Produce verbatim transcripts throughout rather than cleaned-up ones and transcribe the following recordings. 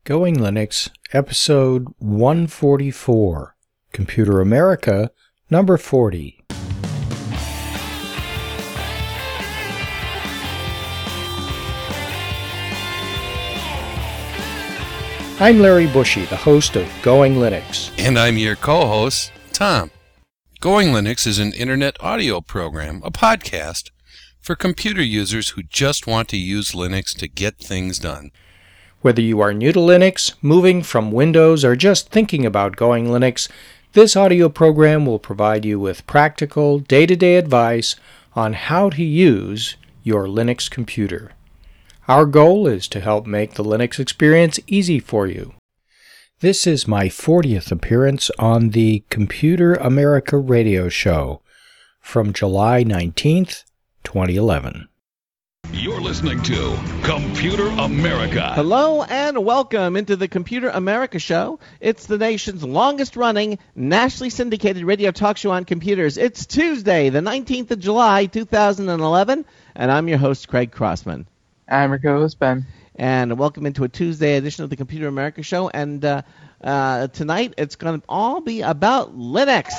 Going Linux, episode one forty-four, Computer America, number forty. I'm Larry Bushy, the host of Going Linux. And I'm your co-host, Tom. Going Linux is an internet audio program, a podcast, for computer users who just want to use Linux to get things done. Whether you are new to Linux, moving from Windows, or just thinking about Going Linux, this audio program will provide you with practical, day-to-day advice on how to use your Linux computer. Our goal is to help make the Linux experience easy for you. This is my fortieth appearance on the Computer America radio show from July nineteenth, twenty eleven. You're listening to Computer America. Hello and welcome into the Computer America Show. It's the nation's longest-running, nationally syndicated radio talk show on computers. It's Tuesday, the nineteenth of July, two thousand eleven, and I'm your host, Craig Crossman. I'm your co-host, Ben. And welcome into a Tuesday edition of the Computer America Show. And uh, uh, tonight, it's going to all be about Linux.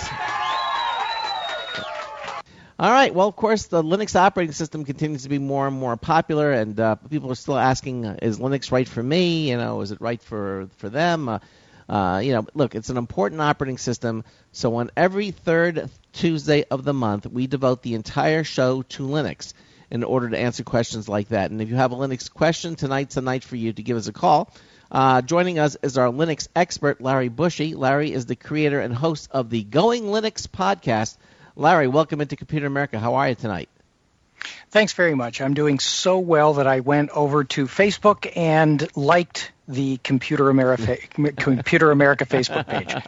All right. Well, of course, the Linux operating system continues to be more and more popular, and uh, people are still asking, uh, is Linux right for me? You know, is it right for for them? Uh, uh, you know, look, it's an important operating system. So on every third Tuesday of the month, we devote the entire show to Linux in order to answer questions like that. And if you have a Linux question, tonight's the night for you to give us a call. Uh, joining us is our Linux expert, Larry Bushy. Larry is the creator and host of the Going Linux podcast. Larry, welcome into Computer America. How are you tonight? Thanks very much. I'm doing so well that I went over to Facebook and liked the Computer America Computer America Facebook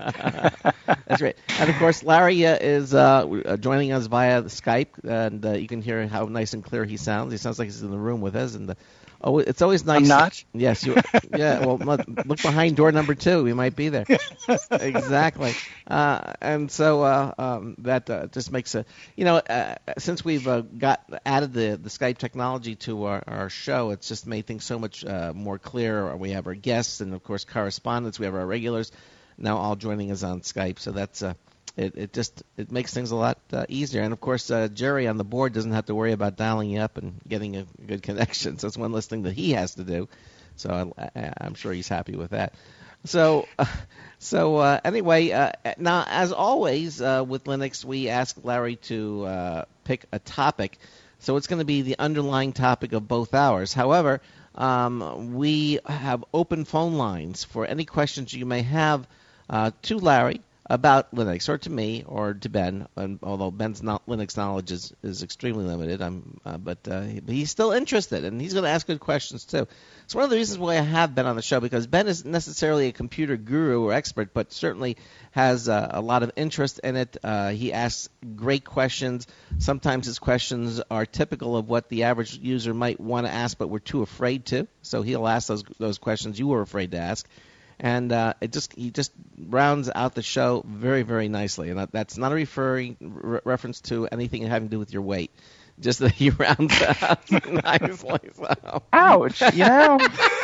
page. That's great. And, of course, Larry uh, is uh, joining us via the Skype, and uh, you can hear how nice and clear he sounds. He sounds like he's in the room with us, and the Oh, it's always nice. I'm not? Yes. You, yeah, well, look behind door number two. We might be there. Exactly. Uh, and so uh, um, that uh, just makes a, you know, uh, since we've uh, got added the, the Skype technology to our, our show, it's just made things so much uh, more clear. We have our guests and, of course, correspondents. We have our regulars now all joining us on Skype. So that's uh, it, it just it makes things a lot uh, easier. And, of course, uh, Jerry on the board doesn't have to worry about dialing you up and getting a good connection. So it's one less thing that he has to do. So I, I, I'm sure he's happy with that. So, uh, so uh, anyway, uh, now, as always uh, with Linux, we ask Larry to uh, pick a topic. So it's going to be the underlying topic of both hours. However, um, we have open phone lines for any questions you may have uh, to Larry about Linux, or to me, or to Ben, and although Ben's not, Linux knowledge is, is extremely limited, I'm, uh, but uh, he, he's still interested, and he's going to ask good questions, too. It's one of the reasons why I have Ben on the show, because Ben isn't necessarily a computer guru or expert, but certainly has uh, a lot of interest in it. Uh, he asks great questions. Sometimes his questions are typical of what the average user might want to ask, but we're too afraid to, so he'll ask those those questions you were afraid to ask. And uh, it just he just rounds out the show very, very nicely. And that's not a referring re- reference to anything having to do with your weight. Just that he rounds out nicely. So. Ouch! You know,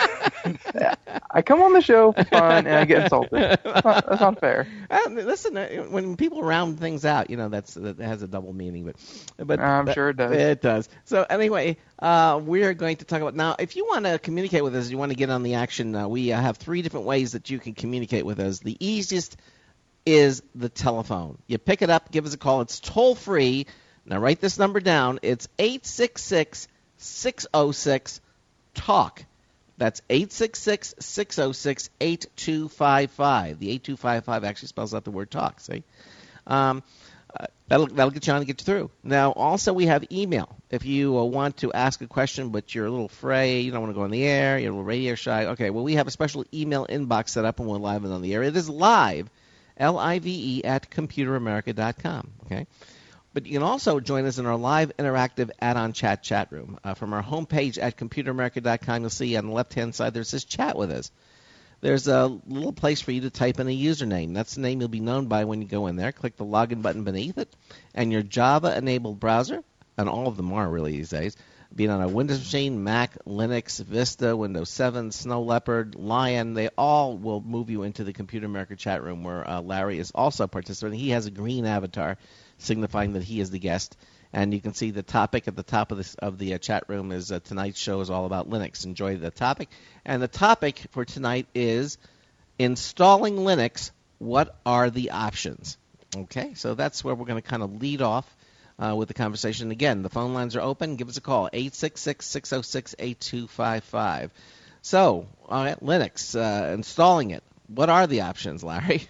I come on the show for fun and I get insulted. That's not, that's not fair. Uh, listen, uh, when people round things out, you know that's that has a double meaning. But but I'm that, sure it does. It does. So anyway, uh, we are going to talk about now. If you want to communicate with us, you want to get on the action. Uh, we uh, have three different ways that you can communicate with us. The easiest is the telephone. You pick it up, give us a call. It's toll free. Now, write this number down. It's eight six six, six oh six, talk. That's eight six six, six oh six, eight two five five. The eight two five five actually spells out the word talk, see? Um, uh, that'll, that'll get you on and get you through. Now, also, we have email. If you uh, want to ask a question, but you're a little afraid, you don't want to go on the air, you're a little radio shy, okay, well, we have a special email inbox set up and we're live and on the air. It is live, L I V E, at computer america dot com, okay? But you can also join us in our live interactive add-on chat chat room. Uh, from our homepage at computer america dot com, you'll see on the left-hand side there says chat with us. There's a little place for you to type in a username. That's the name you'll be known by when you go in there. Click the login button beneath it, and your Java-enabled browser, and all of them are really these days, being on a Windows machine, Mac, Linux, Vista, Windows seven, Snow Leopard, Lion. They all will move you into the Computer America chat room where uh, Larry is also participating. He has a green avatar signifying that he is the guest. And you can see the topic at the top of, this, of the uh, chat room is uh, tonight's show is all about Linux. Enjoy the topic. And the topic for tonight is installing Linux. What are the options? Okay, so that's where we're going to kind of lead off uh, with the conversation. Again, the phone lines are open. Give us a call, eight six six, six oh six, eight two five five. So, all right, Linux, uh, installing it. What are the options, Larry?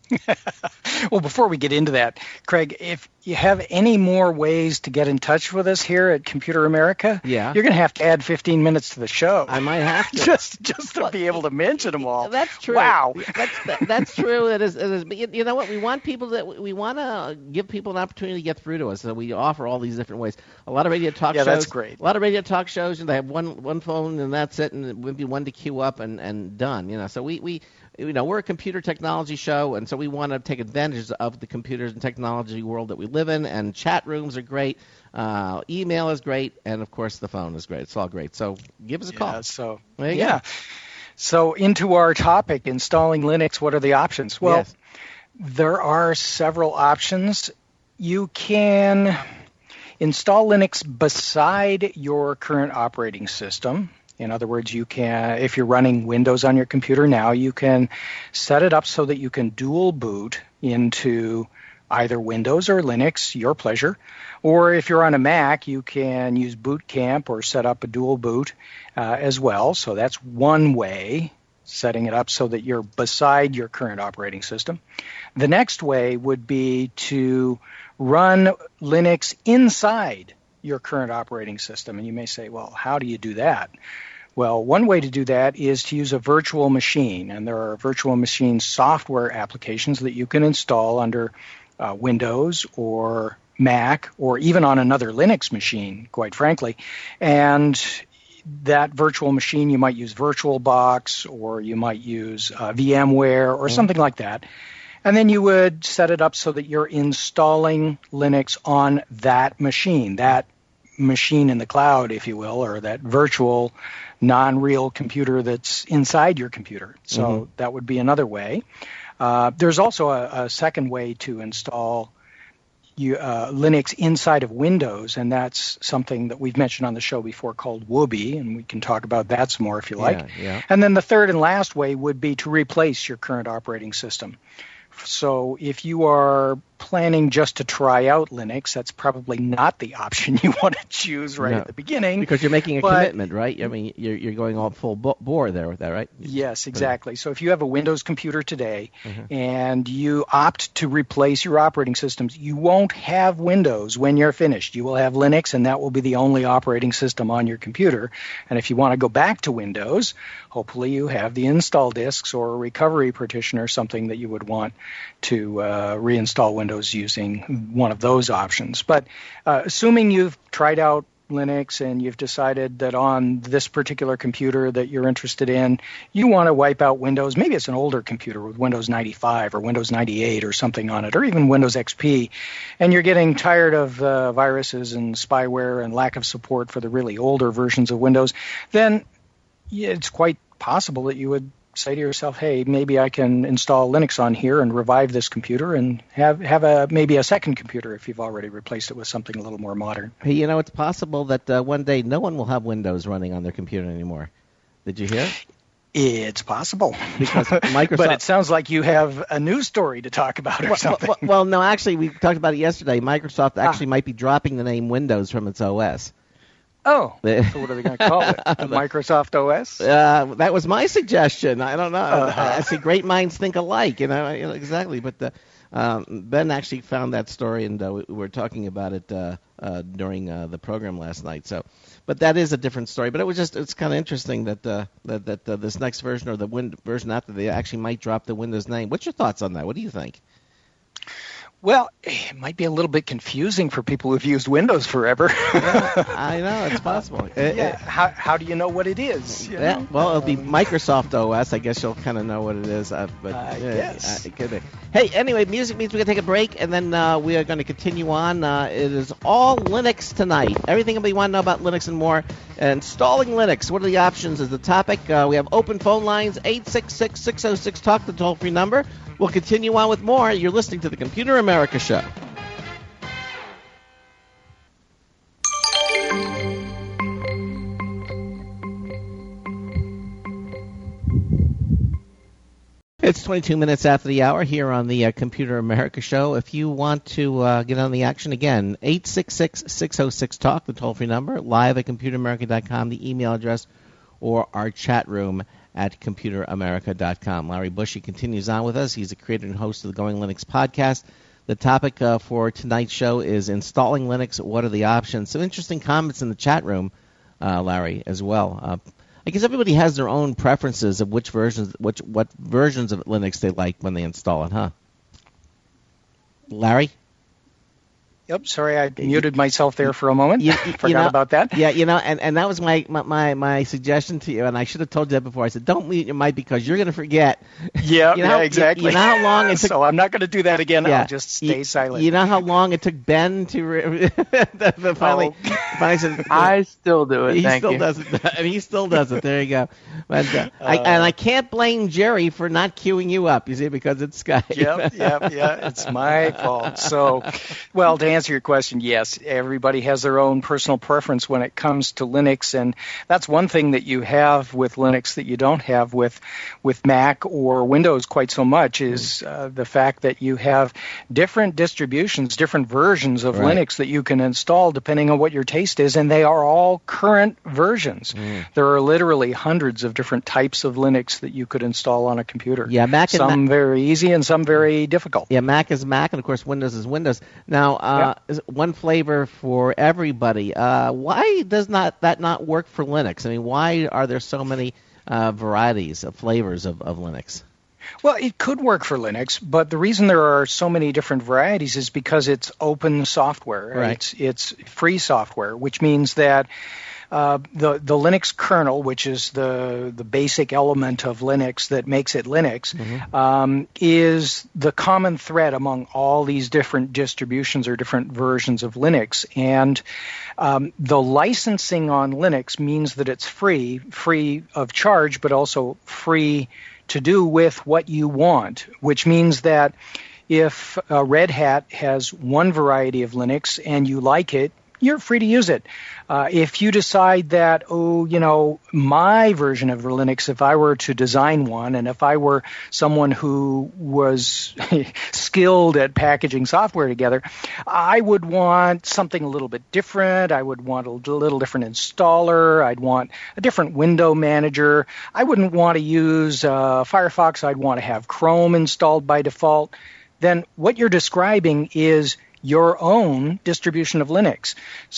Well, before we get into that, Craig, if you have any more ways to get in touch with us here at Computer America, yeah. you're going to have to add fifteen minutes to the show. I might have to. just just to well, be able to mention them all. That's true. Wow. That's that, that's true. It is, it is. But you, you know what? We want people that we want to give people an opportunity to get through to us. So we offer all these different ways. A lot of radio talk yeah, shows. That's great. A lot of radio talk shows, and they have one one phone, and that's it, and maybe one to queue up, and, and done. You know. So we we. You know, we're a computer technology show, and so we want to take advantage of the computers and technology world that we live in, and chat rooms are great, uh, email is great, and, of course, the phone is great. It's all great. So give us a call. Yeah, so, there you yeah. go. So into our topic, installing Linux, what are the options? Well, yes. There are several options. You can install Linux beside your current operating system. In other words, you can, if you're running Windows on your computer now, you can set it up so that you can dual boot into either Windows or Linux, your pleasure. Or if you're on a Mac, you can use Boot Camp or set up a dual boot uh, as well. So that's one way, setting it up so that you're beside your current operating system. The next way would be to run Linux inside your current operating system. And you may say, well, how do you do that? Well, one way to do that is to use a virtual machine, and there are virtual machine software applications that you can install under uh, Windows or Mac or even on another Linux machine, quite frankly. And that virtual machine, you might use VirtualBox or you might use uh, VMware or mm. something like that. And then you would set it up so that you're installing Linux on that machine, that machine in the cloud, if you will, or that virtual non-real computer that's inside your computer. So mm-hmm. that would be another way. Uh, there's also a, a second way to install you, uh, Linux inside of Windows, and that's something that we've mentioned on the show before called Wooby, and we can talk about that some more if you like. Yeah, yeah. And then the third and last way would be to replace your current operating system. So if you are planning just to try out Linux, that's probably not the option you want to choose right no, at the beginning. Because you're making a but, commitment, right? I mean, you're, you're going all full bore there with that, right? Yes, exactly. So if you have a Windows computer today mm-hmm. and you opt to replace your operating systems, you won't have Windows when you're finished. You will have Linux, and that will be the only operating system on your computer. And if you want to go back to Windows, hopefully you have the install disks or a recovery partition or something that you would want to uh, reinstall Windows using one of those options. But uh, assuming you've tried out Linux and you've decided that on this particular computer that you're interested in, you want to wipe out Windows, maybe it's an older computer with Windows ninety-five or Windows ninety-eight or something on it, or even Windows X P, and you're getting tired of uh, viruses and spyware and lack of support for the really older versions of Windows, then yeah, it's quite possible that you would say to yourself, hey, maybe I can install Linux on here and revive this computer and have have a maybe a second computer if you've already replaced it with something a little more modern. Hey, you know, it's possible that uh, one day no one will have Windows running on their computer anymore. Did you hear? It's possible. Because Microsoft... But it sounds like you have a news story to talk about or well, something. Well, well, no, actually, we talked about it yesterday. Microsoft actually ah. might be dropping the name Windows from its O S. Oh, so what are they going to call it? The Microsoft O S? Uh, that was my suggestion. I don't know. Uh-huh. I see great minds think alike, you know, you know exactly. But the, um, Ben actually found that story, and uh, we were talking about it uh, uh, during uh, the program last night. So, but that is a different story. But it was just it's kind of interesting that uh, that that uh, this next version or the win- version after they actually might drop the Windows name. What's your thoughts on that? What do you think? Well, it might be a little bit confusing for people who've used Windows forever. Yeah, I know, it's possible. It, yeah. it, how, how do you know what it is? You yeah, know? well, it'll be Microsoft O S. I guess you'll kind of know what it is. Uh, but I uh, guess. Uh, it could be. Hey, anyway, music means we're going to take a break, and then uh, we are going to continue on. Uh, it is all Linux tonight. Everything we want to know about Linux and more. Installing Linux. What are the options is the topic. Uh, we have open phone lines, eight six six, six oh six, talk, the toll-free number. We'll continue on with more. You're listening to the Computer America Show. It's twenty-two minutes after the hour here on the uh, Computer America Show. If you want to uh, get on the action again, eight six six, six oh six, talk, the toll-free number, live at computer america dot com, the email address, or our chat room at computer america dot com. Larry Bushy continues on with us. He's the creator and host of the Going Linux podcast. The topic uh, for tonight's show is installing Linux. What are the options? Some interesting comments in the chat room, uh, Larry, as well. Uh, I guess everybody has their own preferences of which versions, which what versions of Linux they like when they install it, huh? Larry? Yep, sorry, I muted myself there for a moment. You, you, Forgot you know, about that. Yeah, you know, and, and that was my, my, my suggestion to you, and I should have told you that before. I said, don't mute your mic because you're going to forget. Yeah, you know yeah, how, exactly. You, you know how long it took. So I'm not going to do that again. Yeah, I'll just stay you, silent. You know how long it took Ben to re- finally, oh. finally said, I still do it. He Thank still you. does it. I mean, he still does it. There you go. But, uh, I, and I can't blame Jerry for not queuing you up, you see, because it's Skype. Yep, yep, yeah. It's my fault. So, well, to answer your question, yes, everybody has their own personal preference when it comes to Linux, and that's one thing that you have with Linux that you don't have with with Mac or Windows quite so much is uh, the fact that you have different distributions, different versions of Right. Linux that you can install depending on what your taste is, and they are all current versions. Mm. There are literally hundreds of different types of Linux that you could install on a computer. Yeah, Mac and some Ma- very easy and some very difficult. Yeah, Mac is Mac, and of course Windows is Windows. Now, uh, is one flavor for everybody. Uh, why does not that not work for Linux? I mean, why are there so many uh, varieties of flavors of, of Linux? Well, it could work for Linux, but the reason there are so many different varieties is because it's open software. Right. It's it's free software, which means that Uh, the the Linux kernel, which is the the basic element of Linux that makes it Linux, Mm-hmm. um, is the common thread among all these different distributions or different versions of Linux. And um, the licensing on Linux means that it's free, free of charge, but also free to do with what you want, which means that if uh, Red Hat has one variety of Linux and you like it, you're free to use it. Uh, if you decide that, oh, you know, my version of Linux, if I were to design one, and if I were someone who was skilled at packaging software together, I would want something a little bit different. I would want a little different installer. I'd want a different window manager. I wouldn't want to use uh, Firefox. I'd want to have Chrome installed by default. Then what you're describing is your own distribution of Linux.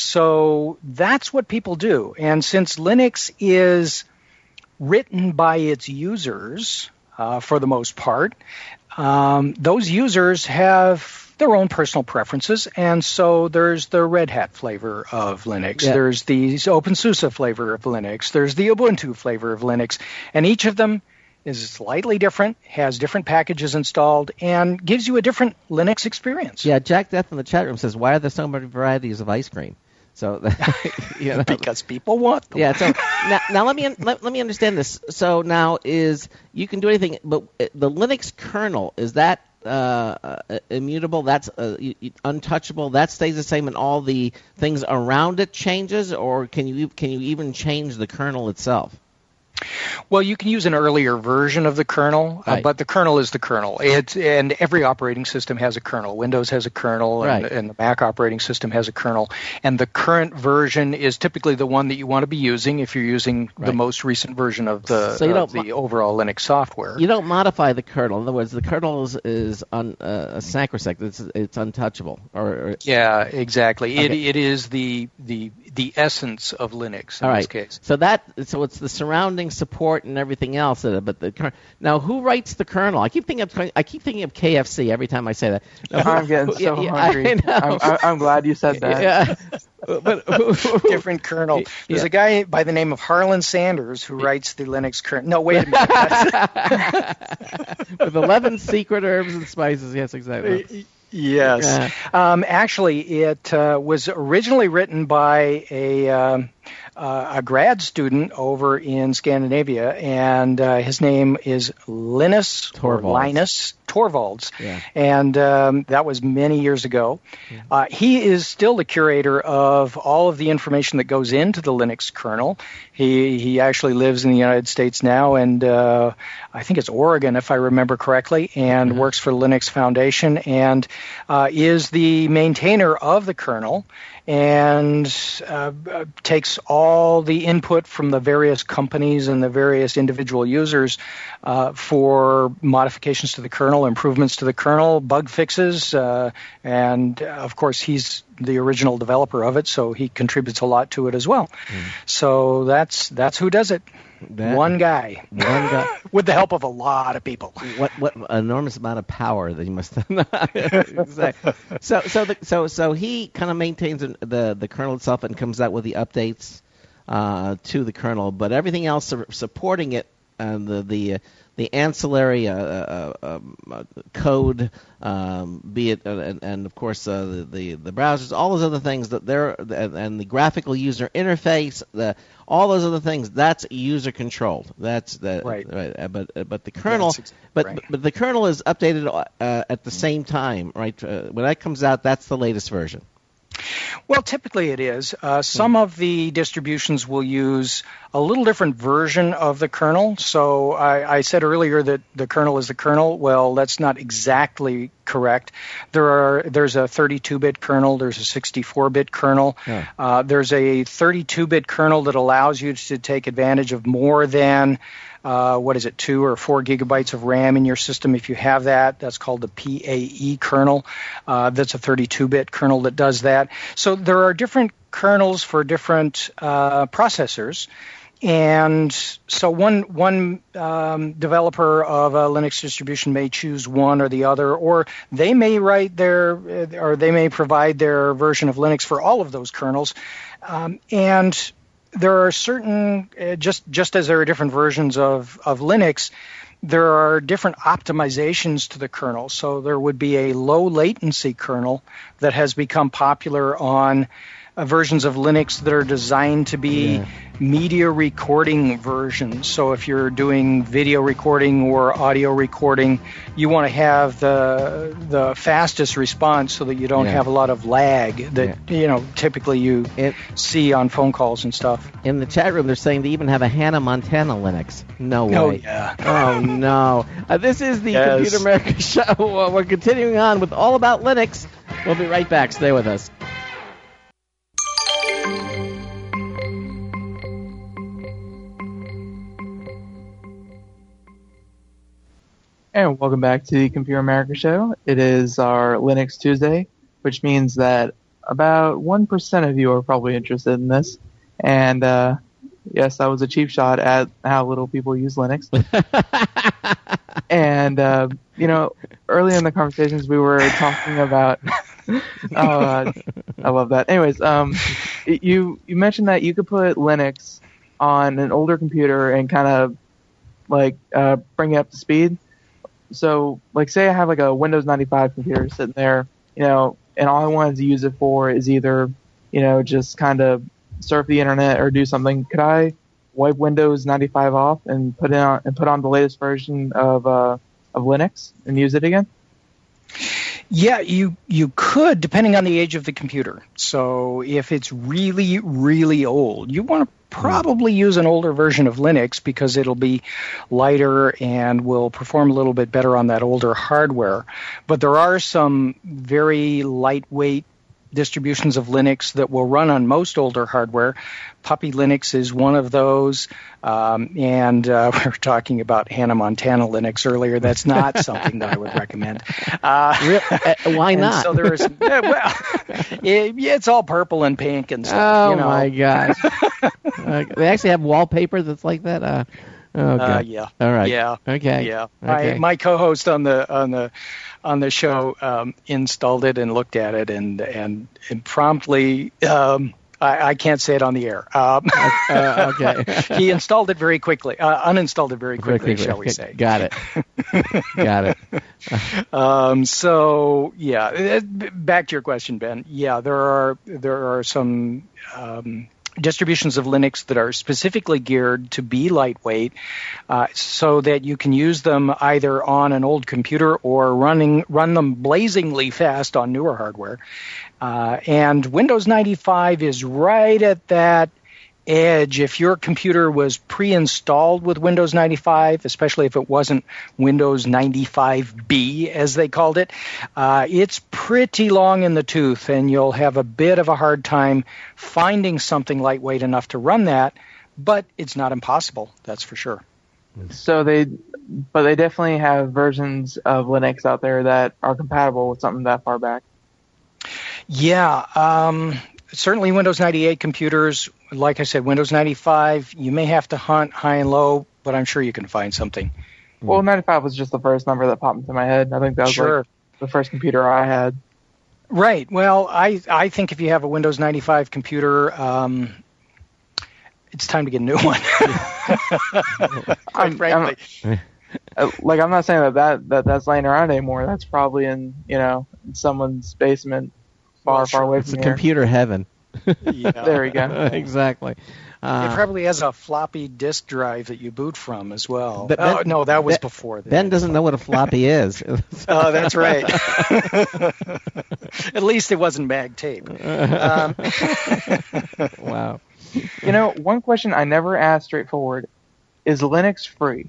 So that's what people do. And since Linux is written by its users, uh, for the most part, um, those users have their own personal preferences. And so there's the Red Hat flavor of Linux. Yeah. There's the OpenSUSE flavor of Linux. There's the Ubuntu flavor of Linux. And each of them is slightly different, has different packages installed, and gives you a different Linux experience. Yeah, Jack Death in the chat room says, why are there so many varieties of ice cream? So, you know. Because people want them. Yeah. So now, now let me let, let me understand this. So now is you can do anything, but the Linux kernel, is that uh, uh, immutable? That's uh, untouchable. That stays the same, and all the things around it changes, or can you can you even change the kernel itself? Well, you can use an earlier version of the kernel, Right. uh, but the kernel is the kernel. It's, and every operating system has a kernel. Windows has a kernel, and, Right. and the Mac operating system has a kernel. And the current version is typically the one that you want to be using if you're using Right. the most recent version of the, So you of don't the mo- overall Linux software. You don't modify the kernel. In other words, the kernel is, is un, uh, sacrosanct. It's it's untouchable. Or, or Yeah, exactly. It Okay. it is the the the essence of Linux in All right. this case. So that so it's the surrounding support and everything else. But the now who writes the kernel? I keep thinking of I keep thinking of K F C every time I say that. Now, who, I'm getting so yeah, hungry. I know. I'm, I'm glad you said that. Yeah. But who, who, Different kernel. There's Yeah. a guy by the name of Harlan Sanders who writes the Linux kernel. No, wait a minute. That's- with eleven secret herbs and spices. Yes, exactly. Yes. Um, actually, it uh, was originally written by a um, uh, a grad student over in Scandinavia, and uh, his name is Linus or Torvalds. Linus Torvalds, Yeah. and um, that was many years ago. Uh, he is still the curator of all of the information that goes into the Linux kernel. He he actually lives in the United States now, and uh, I think it's Oregon, if I remember correctly, and Mm-hmm. works for the Linux Foundation, and uh, is the maintainer of the kernel, and uh, uh, takes all the input from the various companies and the various individual users uh, for modifications to the kernel, improvements to the kernel, bug fixes, uh, and uh, of course he's the original developer of it, so he contributes a lot to it as well. Mm. So that's that's who does it. That- One guy, One guy. with the help of a lot of people. What what enormous amount of power that he must have. Exactly. So so the, so so he kind of maintains the the kernel itself and comes out with the updates uh, to the kernel, but everything else su- supporting it and the the the ancillary uh, uh, um, uh, code, um, be it uh, and, and of course uh, the, the the browsers, all those other things that they're and, and the graphical user interface, the all those other things, that's user controlled. That's the Right. Uh, but uh, but the kernel, That's exactly but, right. but but the kernel is updated uh, at the same time, right? Uh, when that comes out, that's the latest version. Well, typically it is. Uh, some of the distributions will use a little different version of the kernel. So I, I said earlier that the kernel is the kernel. Well, that's not exactly correct. There are there's a thirty-two bit kernel. There's a sixty-four bit kernel. Yeah. Uh, there's a thirty-two bit kernel that allows you to take advantage of more than Uh, what is it, two or four gigabytes of RAM in your system. If you have that, that's called the P A E kernel. Uh, that's a thirty-two bit kernel that does that. So there are different kernels for different uh, processors. And so one one um, developer of a Linux distribution may choose one or the other, or they may write their, or they may provide their version of Linux for all of those kernels. Um, and there are certain, uh, just just as there are different versions of, of Linux, there are different optimizations to the kernel. So there would be a low latency kernel that has become popular on uh, versions of Linux that are designed to be Yeah. media recording versions. So if you're doing video recording or audio recording, you want to have the the fastest response so that you don't Yeah. have a lot of lag that you know typically you It, see on phone calls and stuff. in the chat room, they're saying they even have a Hannah Montana Linux. No way. Oh yeah. Oh no! Uh, this is the Yes. Computer America Show. Well, we're continuing on with All About Linux. We'll be right back. Stay with us. And welcome back to the Computer America Show. It is our Linux Tuesday, which means that about one percent of you are probably interested in this. And uh, yes, that was a cheap shot at how little people use Linux. And, uh, you know, earlier in the conversations we were talking about... oh, uh, I love that. Anyways, um, you, you mentioned that you could put Linux on an older computer and kind of, like, uh, bring it up to speed. So, like, say I have like a Windows ninety-five computer sitting there, you know, and all I wanted to use it for is either, you know, just kind of surf the internet or do something. Could I wipe Windows ninety-five off and put it on and put on the latest version of uh, of Linux and use it again? Yeah, you you could, depending on the age of the computer. So if it's really, really old, you want to probably use an older version of Linux because it'll be lighter and will perform a little bit better on that older hardware. But there are some very lightweight distributions of Linux that will run on most older hardware. Puppy Linux is one of those. Um, and uh, we were talking about Hannah Montana Linux earlier. That's not something that I would recommend. Uh, Real, uh, why not? So there is, uh, well, it, it's all purple and pink and stuff. Oh, you know. my gosh. uh, they actually have wallpaper that's like that? Uh, oh, God. Uh, yeah. All right. Yeah. Okay. Yeah. Okay. My, my co-host on the on the on the show um, installed it and looked at it and and, and promptly. Um, I, I can't say it on the air. Um, uh, okay. He installed it very quickly, uh, uninstalled it very quickly, Very quickly. shall we say. Got it. Got it. Um, so, yeah, back to your question, Ben. Yeah, there are there are some um, distributions of Linux that are specifically geared to be lightweight uh, so that you can use them either on an old computer or running run them blazingly fast on newer hardware. Uh, and Windows ninety-five is right at that edge. If your computer was pre-installed with Windows ninety-five, especially if it wasn't Windows ninety-five B, as they called it, uh, it's pretty long in the tooth, and you'll have a bit of a hard time finding something lightweight enough to run that, but it's not impossible, that's for sure. So they, but they definitely have versions of Linux out there that are compatible with something that far back. Yeah, um, certainly Windows ninety-eight computers, like I said, Windows ninety-five, you may have to hunt high and low, but I'm sure you can find something. Well, ninety-five was just the first number that popped into my head. I think that was Sure. like the first computer I had. Right. Well, I, I think if you have a Windows ninety-five computer, um, it's time to get a new one. Quite I'm- frankly. I'm- Uh, like, I'm not saying that, that, that that's laying around anymore. That's probably in, you know, in someone's basement far, Well, far sure. away It's from a here. computer heaven. Yeah. There we go. Exactly. Uh, It probably has a floppy disk drive that you boot from as well. But oh, Ben- no, that was Ben- before. the Ben doesn't know what a floppy is. Oh, that's right. At least it wasn't mag tape. Um, Wow. You know, one question I never asked straightforward, is Linux free?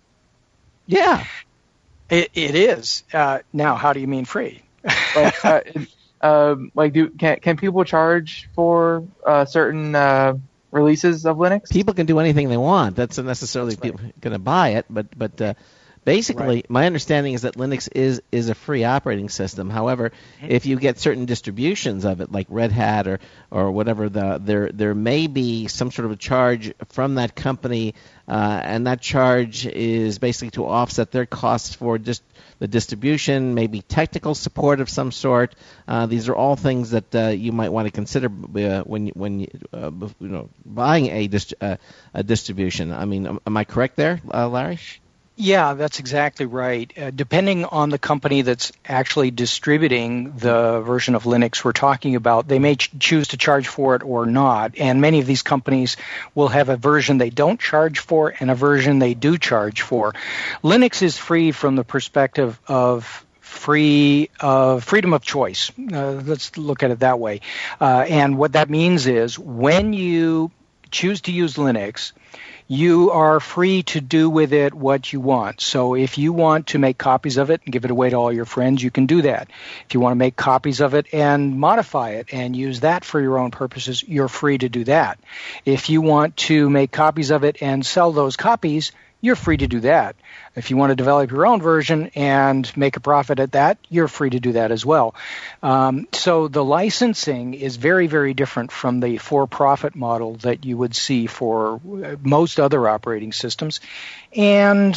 Yeah. it, it is. Uh, now, how do you mean free? Like, uh, it- um, like do can can people charge for uh, certain uh, releases of Linux? People can do anything they want. That's not necessarily That's right. people going to buy it, but but uh, basically, Right. my understanding is that Linux is is a free operating system. However, Mm-hmm. if you get certain distributions of it, like Red Hat or or whatever, the there there may be some sort of a charge from that company, uh, and that charge is basically to offset their costs for just the distribution, maybe technical support of some sort. Uh, these are all things that uh, you might want to consider uh, when you, when you, uh, you know buying a dist- uh, a distribution. I mean, am, am I correct there, uh, Larry? Yeah, that's exactly right. Uh, depending on the company that's actually distributing the version of Linux we're talking about, they may ch- choose to charge for it or not. And many of these companies will have a version they don't charge for and a version they do charge for. Linux is free from the perspective of free uh, freedom of choice. Uh, let's look at it that way. Uh, and what that means is when you choose to use Linux, you are free to do with it what you want. So if you want to make copies of it and give it away to all your friends, you can do that. If you want to make copies of it and modify it and use that for your own purposes, you're free to do that. If you want to make copies of it and sell those copies, you're free to do that. If you want to develop your own version and make a profit at that, you're free to do that as well. Um, so the licensing is very, very different from the for-profit model that you would see for most other operating systems. And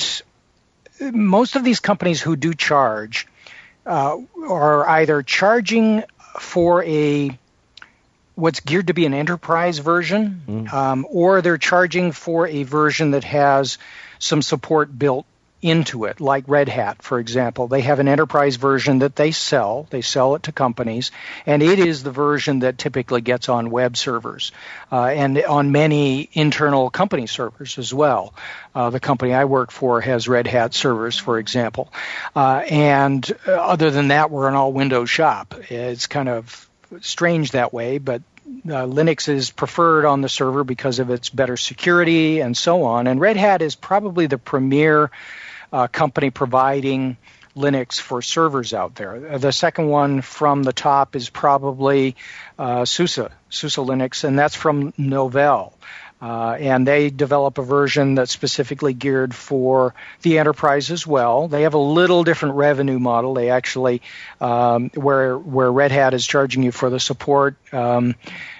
most of these companies who do charge uh, are either charging for a what's geared to be an enterprise version, mm. um, or they're charging for a version that has some support built into it, like Red Hat, for example. They have an enterprise version that they sell. They sell it to companies, and it is the version that typically gets on web servers uh, and on many internal company servers as well. Uh, the company I work for has Red Hat servers, for example. Uh, and other than that, we're an all-Windows shop. It's kind of strange that way, but Uh, Linux is preferred on the server because of its better security and so on. And Red Hat is probably the premier uh, company providing Linux for servers out there. The second one from the top is probably uh, SUSE, SUSE Linux, and that's from Novell. Uh, and they develop a version that's specifically geared for the enterprise as well. They have a little different revenue model. They actually, um, where where Red Hat is charging you for the support, um,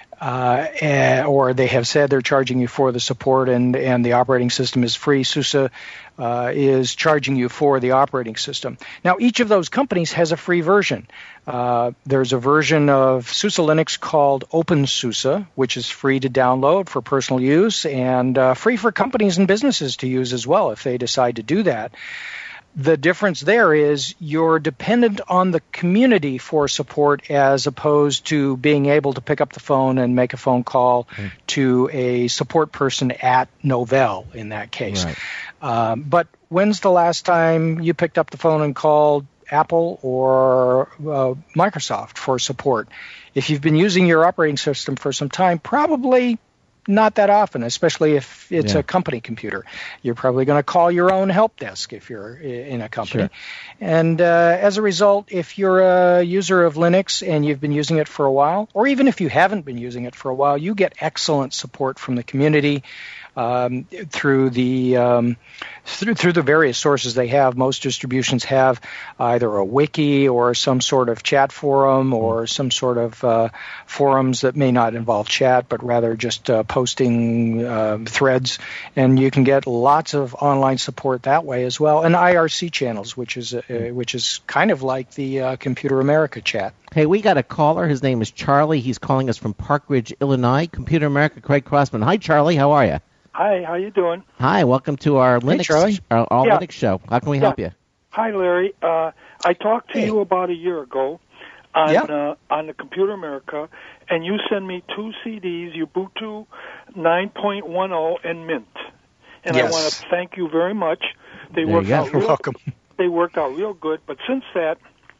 uh, eh, or they have said they're charging you for the support, and and the operating system is free. SUSE uh, is charging you for the operating system. Now, each of those companies has a free version. Uh, there's a version of SUSE Linux called OpenSUSE, which is free to download for personal use and uh, free for companies and businesses to use as well if they decide to do that. The difference there is you're dependent on the community for support as opposed to being able to pick up the phone and make a phone call mm. to a support person at Novell in that case. Right. Um, but when's the last time you picked up the phone and called Apple or uh, Microsoft for support? If you've been using your operating system for some time, probably not that often, especially if it's yeah. a company computer. You're probably going to call your own help desk if you're in a company. Sure. And uh, as a result, if you're a user of Linux and you've been using it for a while, or even if you haven't been using it for a while, you get excellent support from the community. Um, through the um, through through the various sources they have. Most distributions have either a wiki or some sort of chat forum or some sort of uh, forums that may not involve chat, but rather just uh, posting uh, threads. And you can get lots of online support that way as well, and I R C channels, which is uh, which is kind of like the uh, Computer America chat. Hey, we got a caller. His name is Charlie. He's calling us from Park Ridge, Illinois. Computer America, Craig Crossman. Hi, Charlie. How are you? Hi, how you doing? Hi, welcome to our Linux, Charlie. our All Yeah. Linux show. How can we Yeah. help you? Hi, Larry. Uh, I talked to Hey. you about a year ago on Yeah. uh, on the Computer America, and you sent me two C Ds, Ubuntu nine point ten and Mint. And Yes. I want to thank you very much. They There worked you go. out You're real, welcome. They worked out real good. But since that,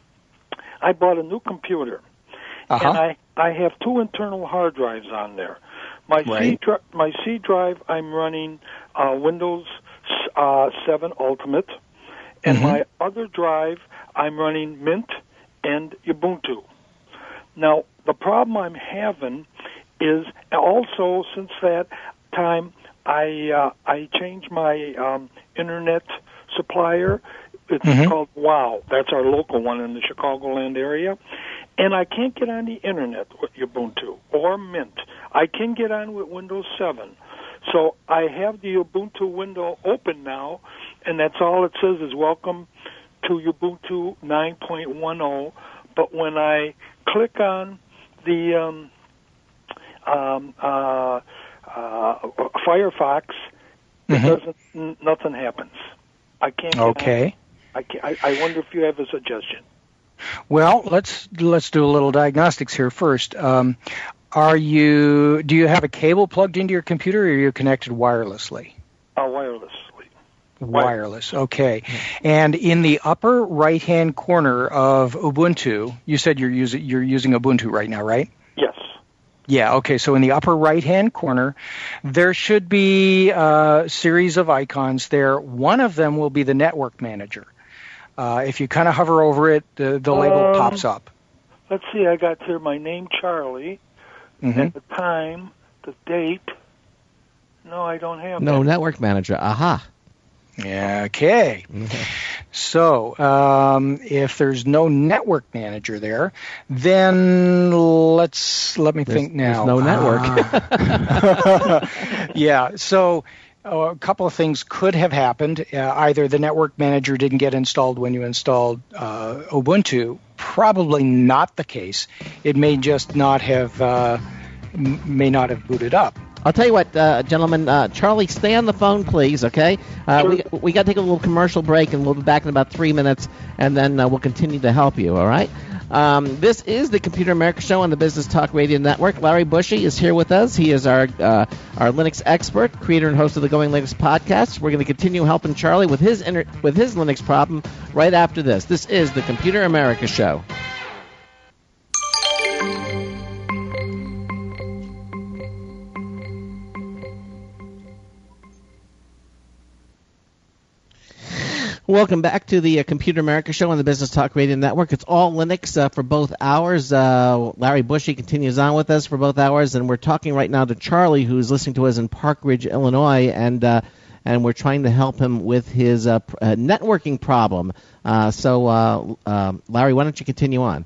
I bought a new computer, Uh-huh. and I I have two internal hard drives on there. My C Right. dri- my C drive, I'm running uh, Windows uh, seven Ultimate, and Mhm. my other drive, I'm running Mint and Ubuntu. Now, the problem I'm having is also since that time, I uh, I changed my um, internet supplier. It's Mhm. called WOW. That's our local one in the Chicagoland area. And I can't get on the internet with Ubuntu or Mint. I can get on with Windows seven. So I have the Ubuntu window open now, and that's all it says is welcome to Ubuntu nine point ten. But when I click on the um, um, uh, uh, Firefox, it Mhm. doesn't. N- nothing happens. I can't. Get Okay. on. I, can't, I I wonder if you have a suggestion. Well, let's let's do a little diagnostics here first. Um, are you do you have a cable plugged into your computer, or are you connected wirelessly? Uh, wirelessly. Wireless, okay. And in the upper right-hand corner of Ubuntu, you said you're using you're using Ubuntu right now, right? Yes. Yeah, okay. So in the upper right-hand corner, there should be a series of icons there. One of them will be the network manager. Uh, if you kind of hover over it, the, the label Um, pops up. Let's see. I got here my name, Charlie, Mm-hmm. and the time, the date. No, I don't have No that. network manager. Aha. Yeah, okay. So um, if there's no network manager there, then let's let me There's, think now. there's no network. Ah. Yeah. So uh, a couple of things could have happened. Uh, either the network manager didn't get installed when you installed uh, Ubuntu. Probably not the case. It may just not have uh, m- may not have booted up. I'll tell you what, uh, gentlemen. Uh, Charlie, stay on the phone, please, okay? Uh, we we got to take a little commercial break, and we'll be back in about three minutes, and then uh, we'll continue to help you, all right? Um, this is the Computer America Show on the Business Talk Radio Network. Larry Bushy is here with us. He is our uh, our Linux expert, creator and host of the Going Linux podcast. We're going to continue helping Charlie with his inter- with his Linux problem right after this. This is the Computer America Show. Welcome back to the uh, Computer America Show on the Business Talk Radio Network. It's all Linux uh, for both hours. Uh, Larry Bushy continues on with us for both hours, and we're talking right now to Charlie, who's listening to us in Park Ridge, Illinois, and uh, and we're trying to help him with his uh, pr- uh, networking problem. Uh, so, uh, uh, Larry, why don't you continue on?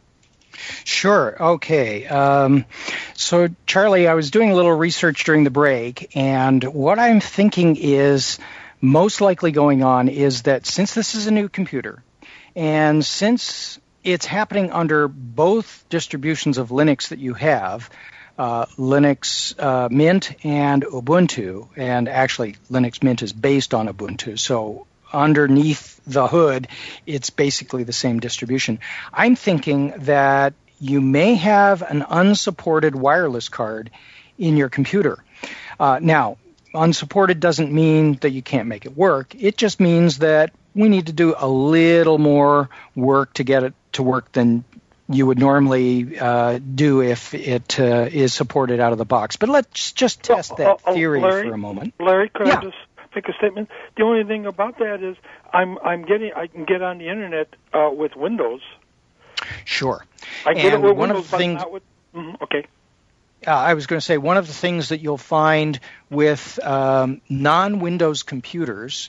Sure. Okay. Um, so, Charlie, I was doing a little research during the break, and what I'm thinking is most likely going on is that since this is a new computer, and since it's happening under both distributions of Linux that you have, uh, Linux uh, Mint and Ubuntu, and actually Linux Mint is based on Ubuntu, so underneath the hood, it's basically the same distribution. I'm thinking that you may have an unsupported wireless card in your computer. Uh, now, unsupported doesn't mean that you can't make it work. It just means that we need to do a little more work to get it to work than you would normally uh, do if it uh, is supported out of the box. But let's just test Oh, that oh, theory Larry, for a moment. Larry, could Yeah. I just make a statement? The only thing about that is I'm I'm getting I can get on the internet uh, with Windows. Sure. I get And it with one Windows, of the but things, not with. Mhm, okay. uh, I was going to say, one of the things that you'll find with um, non-Windows computers,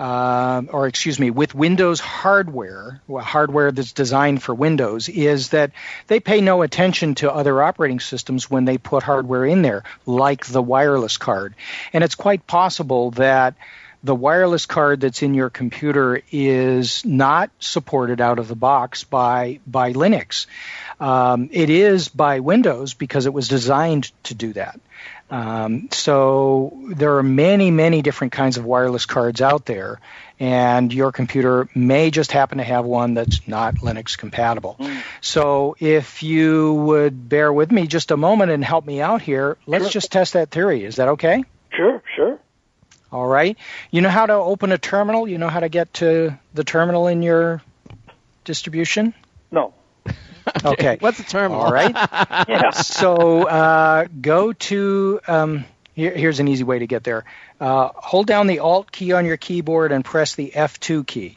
uh, or excuse me, with Windows hardware, well, hardware that's designed for Windows, is that they pay no attention to other operating systems when they put hardware in there, like the wireless card. And it's quite possible that the wireless card that's in your computer is not supported out of the box by by Linux. Um, it is by Windows because it was designed to do that. Um, so there are many, many different kinds of wireless cards out there, and your computer may just happen to have one that's not Linux compatible. Mm. So if you would bear with me just a moment and help me out here, let's Sure. just test that theory. Is that okay? Sure, sure. All right. You know how to open a terminal? You know how to get to the terminal in your distribution? No. Okay. What's a terminal? All right. Yeah. So uh, go to, um, here, here's an easy way to get there. Uh, hold down the Alt key on your keyboard and press the F two key.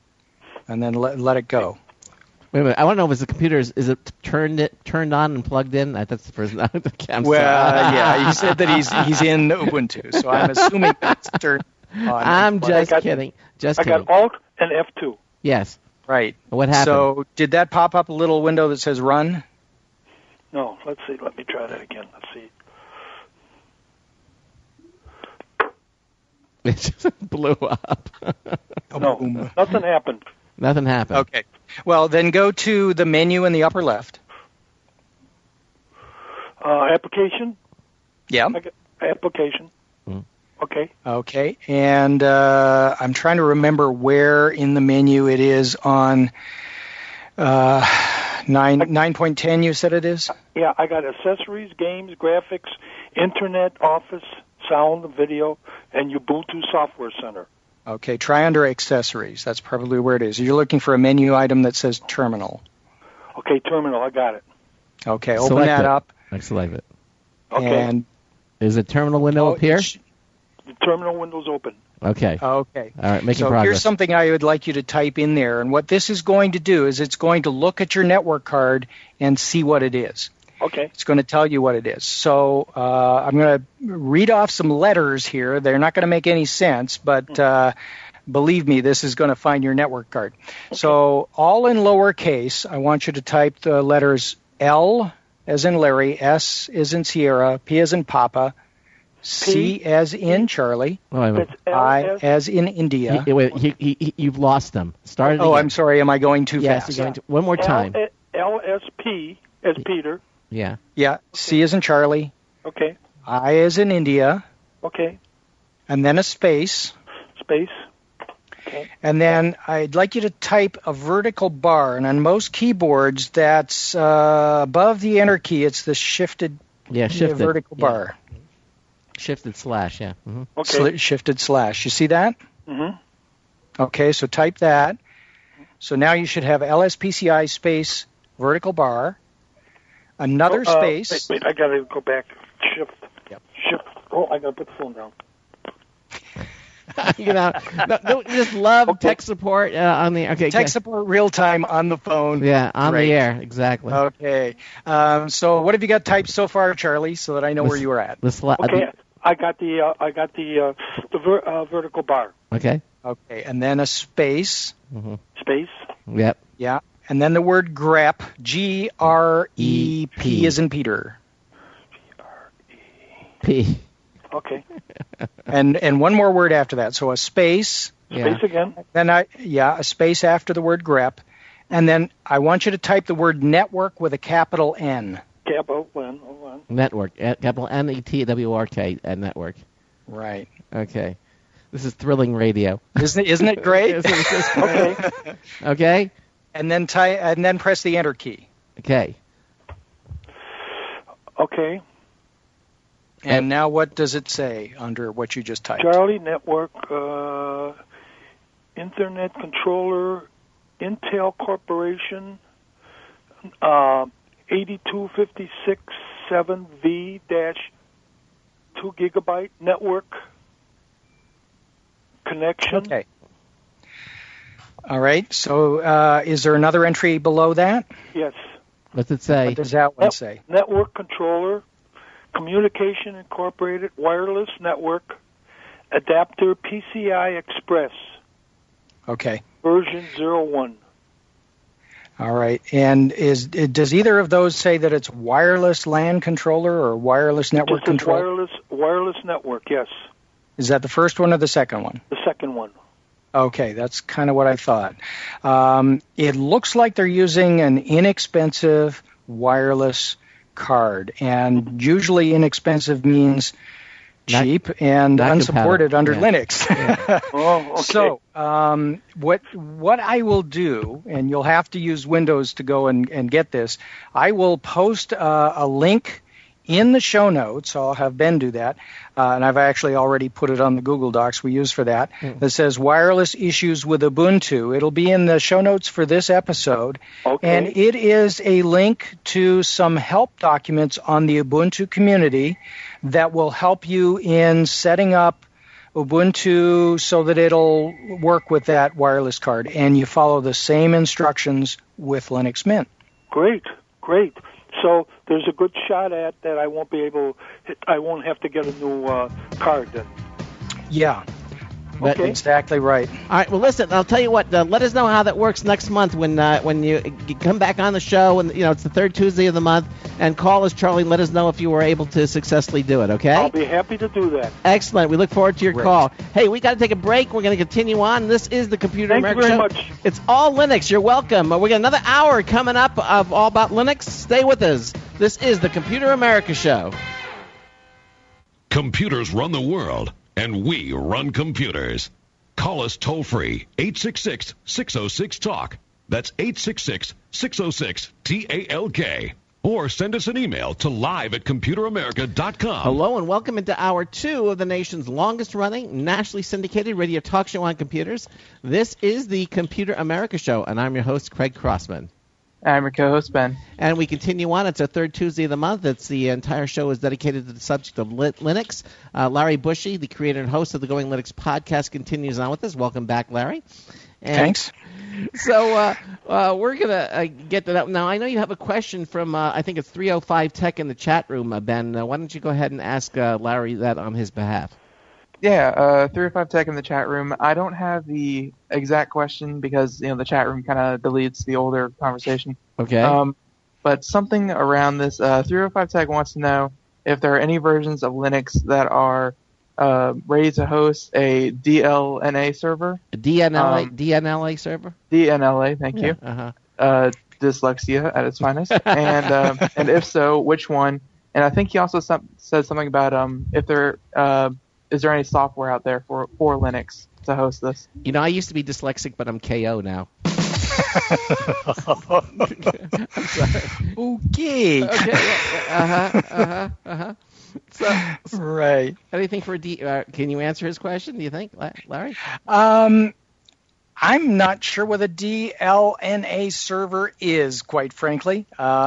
And then let, let it go. Wait a minute. I want to know if the computer is, is it turned it turned on and plugged in? That's the first. I'm Well, sorry. yeah, he said that he's he's in Ubuntu, so I'm assuming it's turned on. I'm But I just got- kidding. Just I kidding. got Alt and F two. Yes. Right. What happened? So did that pop up a little window that says run? No, let's see. Let me try that again. Let's see. It just blew up. No, Boom. nothing happened. Nothing happened. Okay. Well, then go to the menu in the upper left. Uh, application. Yeah. I got application. Mm. Okay. Okay. And uh, I'm trying to remember where in the menu it is on uh, nine nine point ten. You said it is. Yeah, I got accessories, games, graphics, internet, office, sound, video, and Ubuntu Software Center. Okay. Try under accessories. That's probably where it is. You're looking for a menu item that says terminal. Okay, terminal. I got it. Okay. Open Select that it. up. I select it. Okay. And Is a terminal window oh, up here? it sh- The terminal window's open. Okay. Okay. All right. Making so progress. here's something I would like you to type in there. And what this is going to do is it's going to look at your network card and see what it is. Okay. It's going to tell you what it is. So uh, I'm going to read off some letters here. They're not going to make any sense, but uh, believe me, this is going to find your network card. So all in lowercase, I want you to type the letters L as in Larry, S as in Sierra, P as in Papa, C as in Charlie, Oh, wait a minute. It's L I S as in India. He- wait, he, he, he, you've lost them. Start it Oh, again. I'm sorry. Am I going too Yes, fast? you're going to, one more time. L S P as Peter. Yeah. Yeah. C as in Charlie, Okay. I as in India, Okay. and then a space. Space. And then I'd like you to type a vertical bar. And on most keyboards, that's uh, above the enter key. It's the shifted, Yeah, shifted. vertical Yeah. bar. Shifted slash, yeah. hmm Okay. Sli- shifted slash. You see that? Mm-hmm. Okay, so type that. So now you should have L S P C I space vertical bar, another Oh, uh, space. Wait, wait, I gotta go back. Shift. Yep. Shift. Oh, I gotta put the phone down. you know, no, no, we just love Okay. tech support uh, on the okay. Tech good. support real time on the phone. Yeah, on Great. the air, exactly. Okay. Um, so what have you got typed so far, Charlie, so that I know where you were at? The sli- Okay, I got the uh, I got the uh, the ver- uh, vertical bar Okay. Okay, and then a space. Mm-hmm. space. Yep. Yeah. And then the word grep, G R E P E as in Peter. P. Okay, And and one more word after that. So a space, Yeah. space again. then I yeah, a space after the word grep. And then I want you to type the word network with a capital N. Capital N. Hold on. Network. uh, Capital N E T W R K. uh, Network. Right. Okay. This is thrilling radio. Isn't it, isn't it great? Isn't it just great? Okay. Okay. And then ty- and then press the enter key. Okay. Okay. And now what does it say under what you just typed? Charlie Network, uh, Internet Controller, Intel Corporation, uh, eighty-two fifty-six seven V dash two gigabyte network connection. Okay. All right. So uh, is there another entry below that? Yes. What's it say? What does that one Net- say? Network controller, Communication Incorporated wireless network, adapter P C I Express, Okay. version zero one. All right. And is it, does either of those say that it's wireless LAN controller or wireless network This is controller? wireless wireless network. Yes, Is that the first one or the second one? the second one. Okay, that's kind of what I thought. Um, it looks like they're using an inexpensive wireless card, and usually inexpensive means Not- cheap and not unsupported compatible. under Yeah. Linux. Oh, okay. So, um, what what I will do, and you'll have to use Windows to go and, and get this, I will post uh, a link in the show notes. I'll have Ben do that, uh, and I've actually already put it on the Google Docs we use for that, that says wireless issues with Ubuntu. It'll be in the show notes for this episode, Okay. and it is a link to some help documents on the Ubuntu community that will help you in setting up Ubuntu so that it'll work with that wireless card, and you follow the same instructions with Linux Mint. Great, great. So there's a good shot at that I won't be able. I won't have to get a new uh, card then. Yeah, But- Okay. exactly right. All right. Well, listen. I'll tell you what. Uh, let us know how that works next month when uh, when you, you come back on the show, and you know it's the third Tuesday of the month. And call us, Charlie. And let us know if you were able to successfully do it. Okay. I'll be happy to do that. Excellent. We look forward to your Great. call. Hey, we got to take a break. We're going to continue on. This is the Computer Thank you America very Show. much. It's all Linux. You're welcome. Uh, We got another hour coming up of all about Linux. Stay with us. This is the Computer America Show. Computers run the world, and we run computers. Call us toll-free, eight six six, six oh six, talk. That's eight six six, six oh six, T A L K. Or send us an email to live at computer america dot com. Hello and welcome into hour two of the nation's longest-running, nationally syndicated radio talk show on computers. This is the Computer America Show, and I'm your host, Craig Crossman. I'm your co-host, Ben. And we continue on. It's our third Tuesday of the month. It's the entire show is dedicated to the subject of Lin- Linux. Uh, Larry Bushy, the creator and host of the Going Linux podcast, continues on with us. Welcome back, Larry. And Thanks. So uh, uh, we're going to uh, get to that. Now, I know you have a question from, uh, I think it's three oh five Tech in the chat room, uh, Ben. Uh, why don't you go ahead and ask uh, Larry that on his behalf? Yeah, uh, three oh five Tech in the chat room. I don't have the exact question because, you know, the chat room kind of deletes the older conversation. Okay. Um, but something around this, uh, three oh five Tech wants to know if there are any versions of Linux that are uh, ready to host a D L N A server. A D N L A, um, D N L A server? D N L A, thank Yeah, you. Uh-huh. Uh, dyslexia at its finest. and um, and if so, which one? And I think he also some, said something about um, if there uh, is there any software out there for, for Linux to host this? You know, I used to be dyslexic, but I'm K O now. Okay. Okay. Uh-huh. Uh-huh. Uh-huh. So, Right. anything for D? Uh, can you answer his question? Do you think, La- Larry? Um, I'm not sure what a D L N A server is, quite frankly.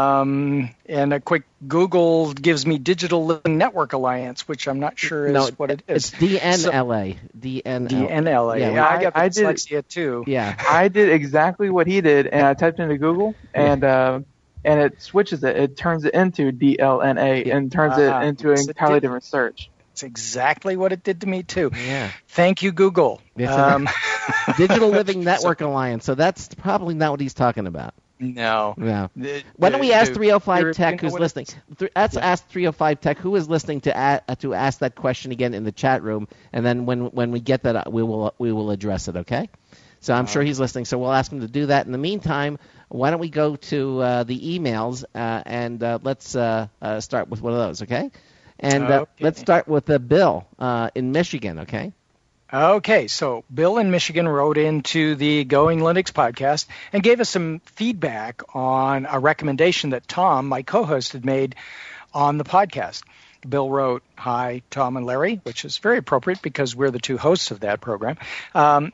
Um, and a quick Google gives me Digital Living Network Alliance, which I'm not sure is no, what it is. It's D N L A. So, D N L A. D N L A. Yeah, yeah I got I, I dyslexia did, too. Yeah. I did exactly what he did, and I typed into Google, and uh, and it switches it. It turns it into D L N A and turns uh, it into an entirely different search. That's exactly what it did to me too. Yeah. Thank you, Google. Um, Digital Living Network so, Alliance. So that's probably not what he's talking about. No. No. The, Why don't we ask the, three oh five the, Tech who's listening? Let's yeah. ask three oh five Tech who is listening to a, uh, to ask that question again in the chat room, and then when when we get that, we will we will address it. Okay. So I'm sure he's listening. So we'll ask him to do that. In the meantime, why don't we go to uh, the emails uh, and uh, let's uh, uh, start with one of those. Okay. And uh, okay. let's start with uh, Bill uh, in Michigan, okay? Okay, so Bill in Michigan wrote into the Going Linux podcast and gave us some feedback on a recommendation that Tom, my co-host, had made on the podcast. Bill wrote, "Hi, Tom and Larry," which is very appropriate because we're the two hosts of that program. Um,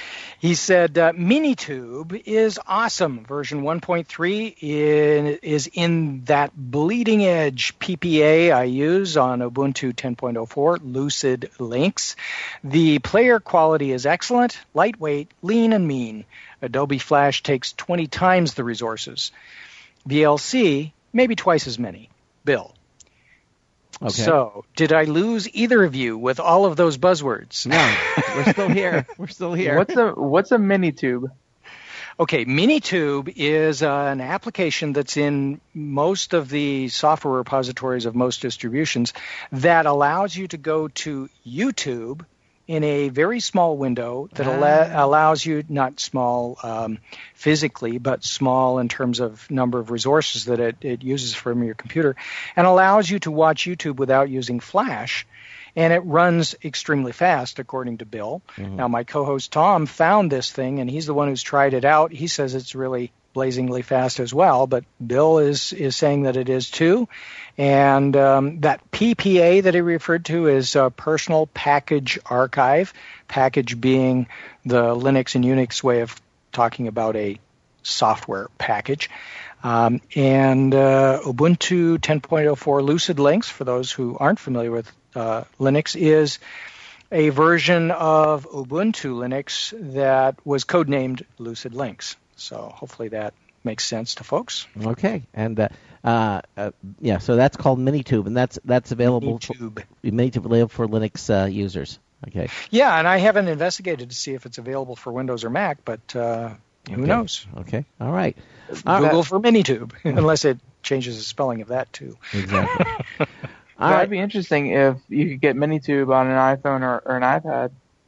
he said, uh, Minitube is awesome. Version one point three in, is in that bleeding edge P P A I use on Ubuntu ten point oh four, Lucid Links. The player quality is excellent, lightweight, lean, and mean. Adobe Flash takes twenty times the resources. V L C, maybe twice as many. Bill. Okay. So, did I lose either of you with all of those buzzwords? No, we're still here. We're still here. What's a what's a Minitube? Okay, Minitube is uh, an application that's in most of the software repositories of most distributions that allows you to go to YouTube in a very small window that ah. al- allows you, not small um, physically, but small in terms of number of resources that it, it uses from your computer, and allows you to watch YouTube without using Flash. And it runs extremely fast, according to Bill. Mm-hmm. Now, my co-host Tom found this thing, and he's the one who's tried it out. He says it's really blazingly fast as well, but Bill is, is saying that it is too. And um, that P P A that he referred to is a Personal Package Archive, package being the Linux and Unix way of talking about a software package. Um, and uh, Ubuntu ten point oh four Lucid Links, for those who aren't familiar with uh, Linux, is a version of Ubuntu Linux that was codenamed Lucid Links. So hopefully that makes sense to folks. Okay, and uh, uh, uh, yeah, so that's called Minitube, and that's that's available Minitube. for Minitube available for Linux uh, users. Okay. Yeah, and I haven't investigated to see if it's available for Windows or Mac, but uh, who okay. knows? Okay, all right. Google uh, for Minitube, unless it changes the spelling of that too. Exactly. All right. That'd be interesting if you could get Minitube on an iPhone or, or an iPad.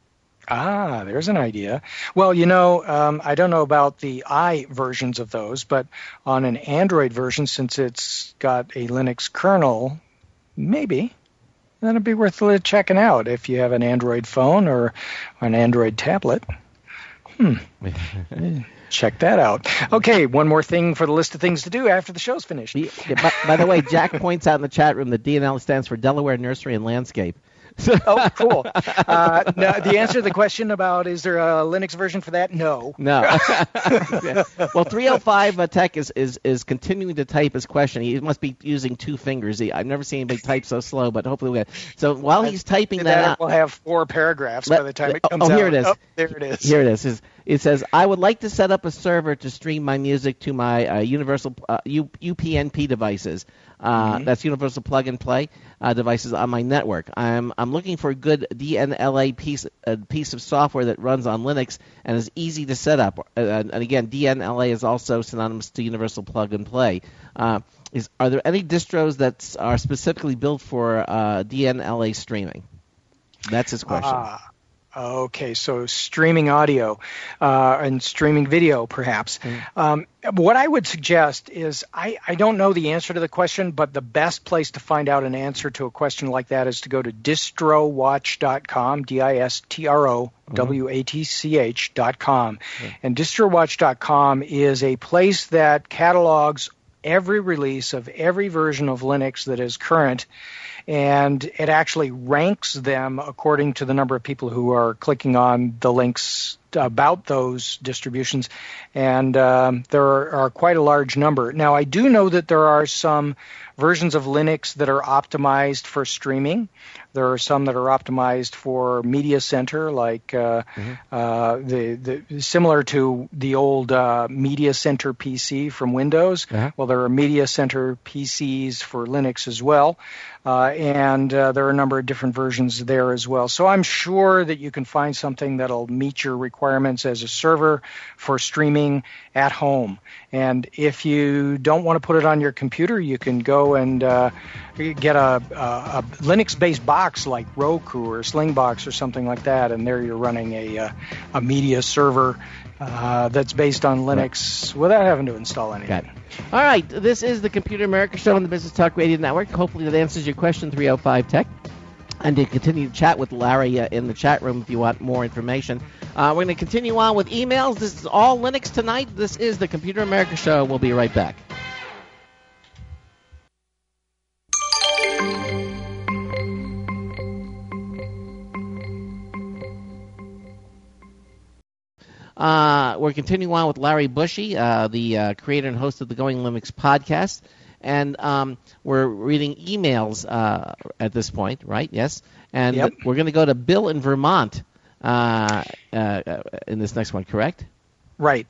Ah, there's an idea. Well, you know, um, I don't know about the i versions of those, but on an Android version, since it's got a Linux kernel, maybe that'd be worth checking out if you have an Android phone or an Android tablet. Hmm. Check that out. Okay, one more thing for the list of things to do after the show's finished. Yeah, by, by the way, Jack points out in the chat room that D N L stands for Delaware Nursery and Landscape. Oh, cool. Uh, no, the answer to the question about is there a Linux version for that? No. No. Yeah. Well, three oh five uh, Tech is, is, is continuing to type his question. He must be using two fingers. He, I've never seen anybody type so slow, but hopefully we have. So while he's typing that, that out. We'll have four paragraphs let, by the time it comes oh, out. Oh, here it is. Oh, there it is. Here it is. It says, I would like to set up a server to stream my music to my uh, universal uh, U, U P n P devices. Uh, mm-hmm. That's Universal Plug and Play uh, devices on my network. I'm I'm looking for a good D N L A piece a piece of software that runs on Linux and is easy to set up. Uh, and again, D N L A is also synonymous to Universal Plug and Play. Uh, is are there any distros that are specifically built for uh, D N L A streaming? That's his question. Uh, Okay, so streaming audio uh, and streaming video, perhaps. Mm. Um, what I would suggest is, I, I don't know the answer to the question, but the best place to find out an answer to a question like that is to go to distrowatch dot com, D I S T R O W A T C H dot com. Mm. And distrowatch dot com is a place that catalogs every release of every version of Linux that is current, and it actually ranks them according to the number of people who are clicking on the links about those distributions, and um, there are, are quite a large number. Now, I do know that there are some versions of Linux that are optimized for streaming. There are some that are optimized for Media Center, like uh, mm-hmm. uh, the, the similar to the old uh, Media Center P C from Windows. Uh-huh. Well, there are Media Center P Cs for Linux as well, uh, and uh, there are a number of different versions there as well. So I'm sure that you can find something that'll meet your requirements as a server for streaming at home. And if you don't want to put it on your computer, you can go and uh, get a, a, a Linux-based box like Roku or Slingbox or something like that, and there you're running a, a, a media server uh, that's based on Linux right. without having to install anything. Got it. All right, this is the Computer America Show on the Business Talk Radio Network. Hopefully that answers your question, three oh five Tech. And to continue to chat with Larry uh, in the chat room if you want more information. Uh, we're going to continue on with emails. This is all Linux tonight. This is the Computer America Show. We'll be right back. Uh, we're continuing on with Larry Bushy, uh, the uh, creator and host of the Going Linux podcast. And um, we're reading emails uh, at this point, right? Yes. And yep. we're going to go to Bill in Vermont uh, uh, in this next one, correct? Right.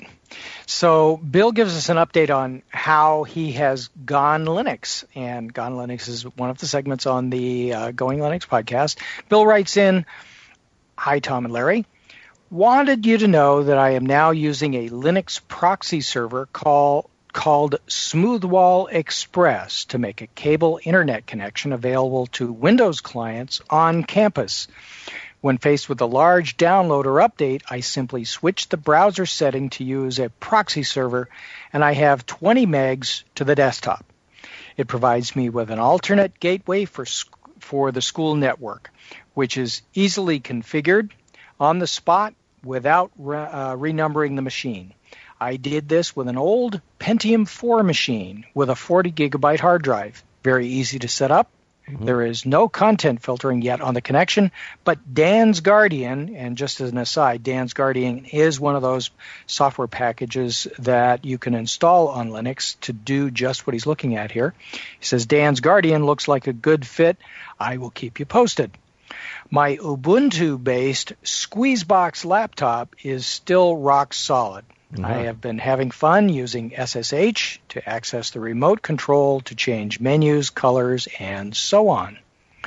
So Bill gives us an update on how he has gone Linux. And Gone Linux is one of the segments on the uh, Going Linux podcast. Bill writes in, "Hi, Tom and Larry. Wanted you to know that I am now using a Linux proxy server called called Smoothwall Express to make a cable internet connection available to Windows clients on campus. When faced with a large download or update, I simply switch the browser setting to use a proxy server, and I have twenty megs to the desktop. It provides me with an alternate gateway for for the school network, which is easily configured on the spot without re- uh, renumbering the machine. I did this with an old Pentium four machine with a forty gigabyte hard drive. Very easy to set up. Mm-hmm. There is no content filtering yet on the connection, but Dan's Guardian, and just as an aside, Dan's Guardian is one of those software packages that you can install on Linux to do just what he's looking at here. He says, Dan's Guardian looks like a good fit. I will keep you posted. My Ubuntu-based Squeezebox laptop is still rock solid. Mm-hmm. I have been having fun using S S H to access the remote control to change menus, colors, and so on.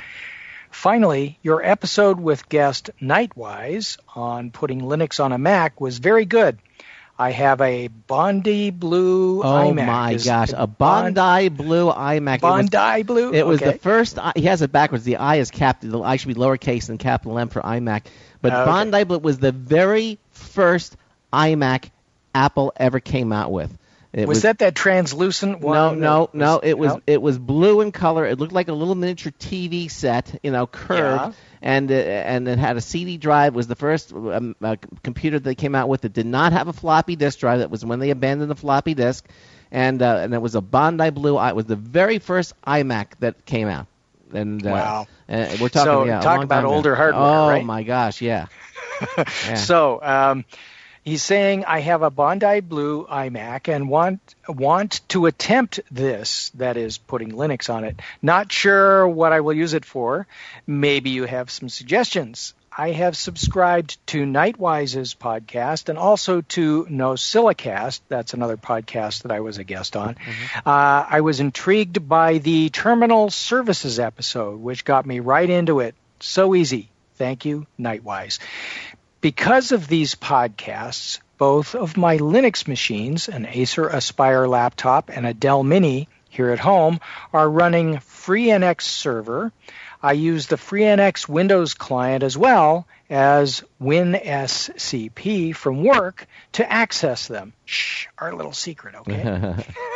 Finally, your episode with guest Nightwise on putting Linux on a Mac was very good. I have a Bondi Blue oh iMac. Oh my Is gosh, a Bondi Bond, Blue iMac. Bondi it was, Blue? It was okay. the first, he has it backwards. The I is capital, the I should be lowercase and capital M for iMac. But okay. Bondi Blue was the very first iMac Apple ever came out with. It was, was that that translucent one? No, no, was, no. It was no? it was blue in color. It looked like a little miniature T V set, you know, curved, yeah. and uh, and it had a C D drive. It was the first um, uh, computer they came out with that did not have a floppy disk drive. That was when they abandoned the floppy disk, and uh, and it was a Bondi Blue. It was the very first iMac that came out. And uh, wow, uh, we're talking so yeah, talk about older now. hardware. Oh right? my gosh, yeah. yeah. So. Um, He's saying, I have a Bondi Blue iMac and want want to attempt this, that is, putting Linux on it. Not sure what I will use it for. Maybe you have some suggestions. I have subscribed to Nightwise's podcast and also to NoSilicast. That's another podcast that I was a guest on. Mm-hmm. Uh, I was intrigued by the Terminal Services episode, which got me right into it. So easy. Thank you, Nightwise. Because of these podcasts, both of my Linux machines, an Acer Aspire laptop and a Dell Mini here at home, are running FreeNX server. I use the FreeNX Windows client as well as WinSCP from work to access them. Shh, our little secret, okay?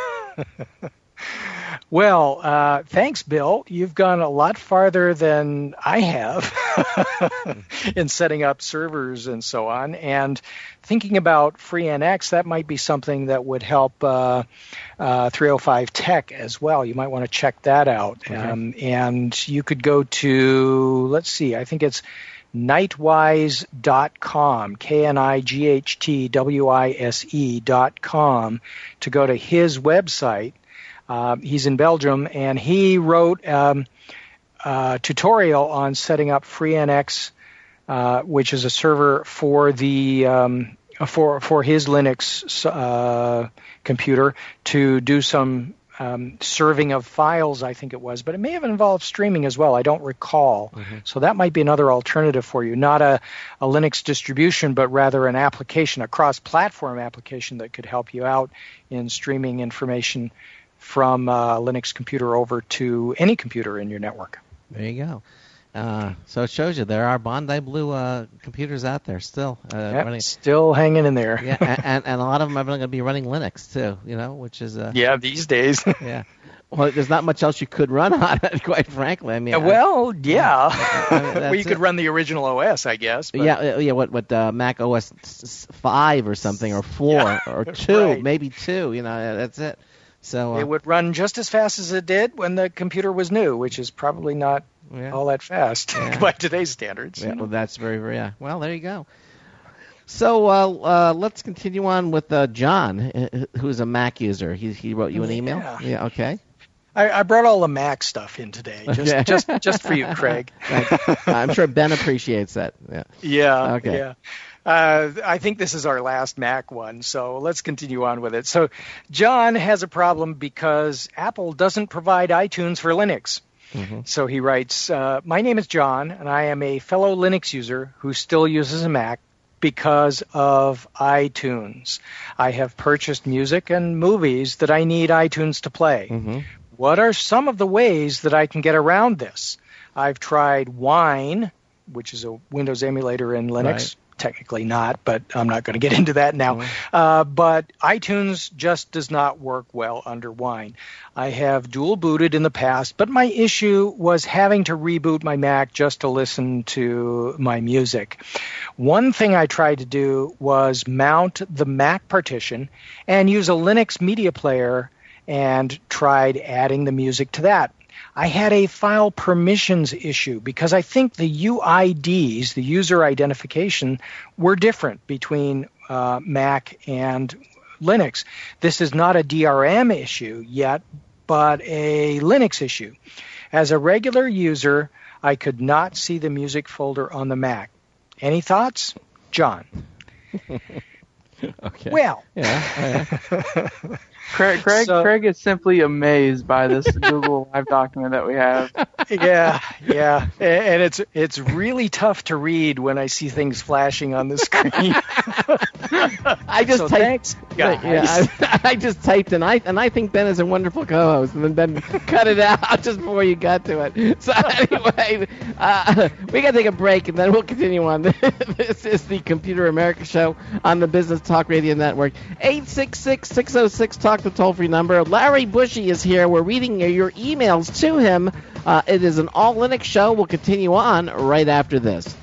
Well, uh, thanks, Bill. You've gone a lot farther than I have in setting up servers and so on. And thinking about FreeNX, that might be something that would help uh, uh, three oh five Tech as well. You might want to check that out. Okay. Um, and you could go to, let's see, I think it's Nightwise dot com, K N I G H T W I S E dot com, to go to his website. Uh, he's in Belgium, and he wrote um, a tutorial on setting up FreeNX, uh, which is a server for the um, for for his Linux uh, computer to do some Um, serving of files, I think it was, but it may have involved streaming as well. I don't recall. Mm-hmm. So that might be another alternative for you. Not a, a Linux distribution, but rather an application, a cross-platform application that could help you out in streaming information from a Linux computer over to any computer in your network. There you go. Uh, so it shows you there are Bondi Blue uh, computers out there still. Uh, yep, running. Still hanging in there. Yeah, and, and a lot of them are going to be running Linux too, you know, which is... Uh, yeah, these days. yeah. Well, there's not much else you could run on it, quite frankly. I mean, well, I, yeah. I mean, well, you could it. run the original O S, I guess. But. Yeah, yeah. What, what uh, Mac O S five or something, or four, yeah, or two, right. maybe two. You know, that's it. So uh, it would run just as fast as it did when the computer was new, which is probably not yeah. all that fast yeah. by today's standards. Yeah, well, that's very, very. Yeah. Well, there you go. So uh, uh, let's continue on with uh, John, who's a Mac user. He he wrote you an email. Yeah. Yeah. Okay. I, I brought all the Mac stuff in today, just okay. just just for you, Craig. I'm sure Ben appreciates that. Yeah. Yeah. Okay. Yeah. Uh, I think this is our last Mac one, so let's continue on with it. So John has a problem because Apple doesn't provide iTunes for Linux. Mm-hmm. So he writes, uh, my name is John, and I am a fellow Linux user who still uses a Mac because of iTunes. I have purchased music and movies that I need iTunes to play. Mm-hmm. What are some of the ways that I can get around this? I've tried Wine, which is a Windows emulator in Linux. Right. Technically not, but I'm not going to get into that now. Mm-hmm. Uh, but iTunes just does not work well under Wine. I have dual booted in the past, but my issue was having to reboot my Mac just to listen to my music. One thing I tried to do was mount the Mac partition and use a Linux media player and tried adding the music to that. I had a file permissions issue because I think the U I Ds, the user identification, were different between uh, Mac and Linux. This is not a D R M issue yet, but a Linux issue. As a regular user, I could not see the music folder on the Mac. Any thoughts? John. Okay. Well. Yeah. Craig, Craig, so, Craig is simply amazed by this Google Live document that we have. Yeah, yeah, and it's it's really tough to read when I see things flashing on the screen. I just so typed. Thanks, guys. Yeah, I, I just typed, and I and I think Ben is a wonderful co-host, and then Ben cut it out just before you got to it. So anyway, uh, we got to take a break, and then we'll continue on. This is the Computer America Show on the Business Talk Radio Network. eight six six, six oh six, talk, the toll-free number. Larry Bushy is here. We're reading your emails to him. Uh, it is an all Linux show. We'll continue on right after this.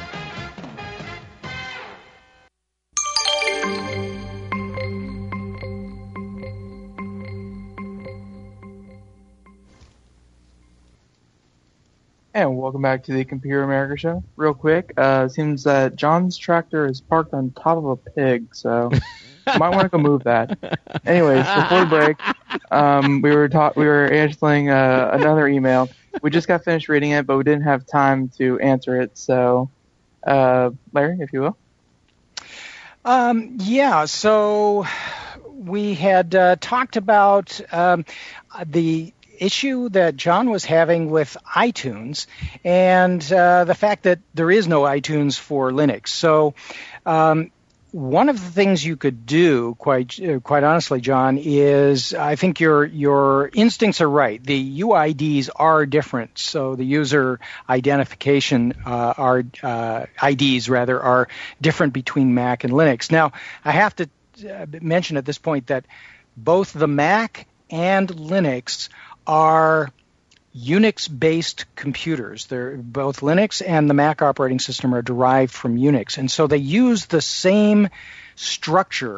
And welcome back to the Computer America Show. Real quick, uh, it seems that John's tractor is parked on top of a pig, so you might want to go move that. Anyways, before the break, um, we were ta- we were answering uh, another email. We just got finished reading it, but we didn't have time to answer it. So, uh, Larry, if you will. Um, yeah, so we had uh, talked about um, the issue that John was having with iTunes and uh, the fact that there is no iTunes for Linux. So um, one of the things you could do, quite uh, quite honestly, John, is I think your your instincts are right. The U I Ds are different, so the user identification uh, are uh, I Ds rather are different between Mac and Linux. Now, I have to uh, mention at this point that both the Mac and Linux are Unix-based computers. They're both Linux and the Mac operating system are derived from Unix, and so they use the same structure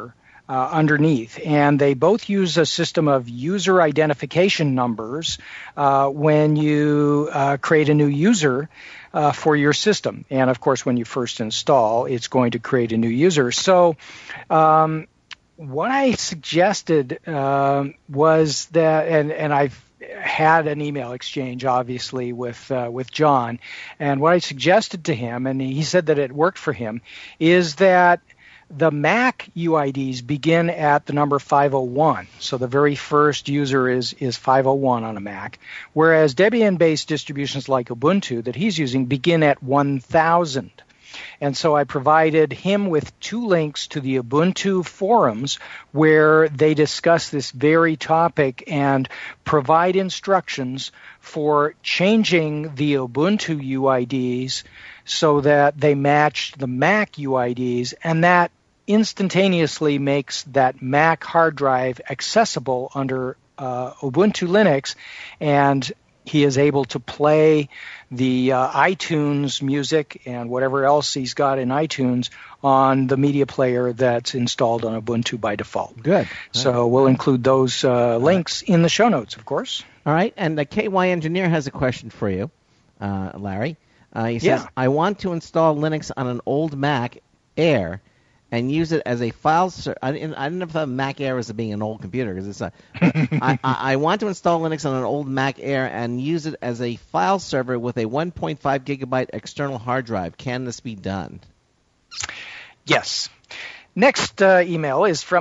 uh, underneath. And they both use a system of user identification numbers uh, when you uh, create a new user uh, for your system. And, of course, when you first install, it's going to create a new user. So um, what I suggested uh, was that, and, and I've had an email exchange, obviously, with uh, with John, and what I suggested to him, and he said that it worked for him, is that the Mac U I Ds begin at the number five oh one. So the very first user is, is five oh one on a Mac, whereas Debian-based distributions like Ubuntu that he's using begin at one thousand. And so I provided him with two links to the Ubuntu forums where they discuss this very topic and provide instructions for changing the Ubuntu U I Ds so that they match the Mac U I Ds, and that instantaneously makes that Mac hard drive accessible under uh, Ubuntu Linux, and he is able to play the uh, iTunes music and whatever else he's got in iTunes on the media player that's installed on Ubuntu by default. Good. So we'll include those uh, links in the show notes, of course. All right, and the K Y Engineer has a question for you, uh, Larry. Uh, he says, Yeah. I want to install Linux on an old Mac Air and use it as a file server. I didn't, I didn't know if the Mac Air was being an old computer, because it's a. I, I, I want to install Linux on an old Mac Air and use it as a file server with a one point five gigabyte external hard drive. Can this be done? Yes. Next uh, email is from.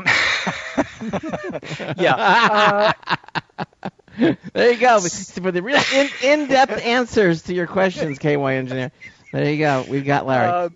yeah. Uh, there you go. For the real in, in-depth answers to your questions, K Y Engineer. There you go. We've got Larry. Uh,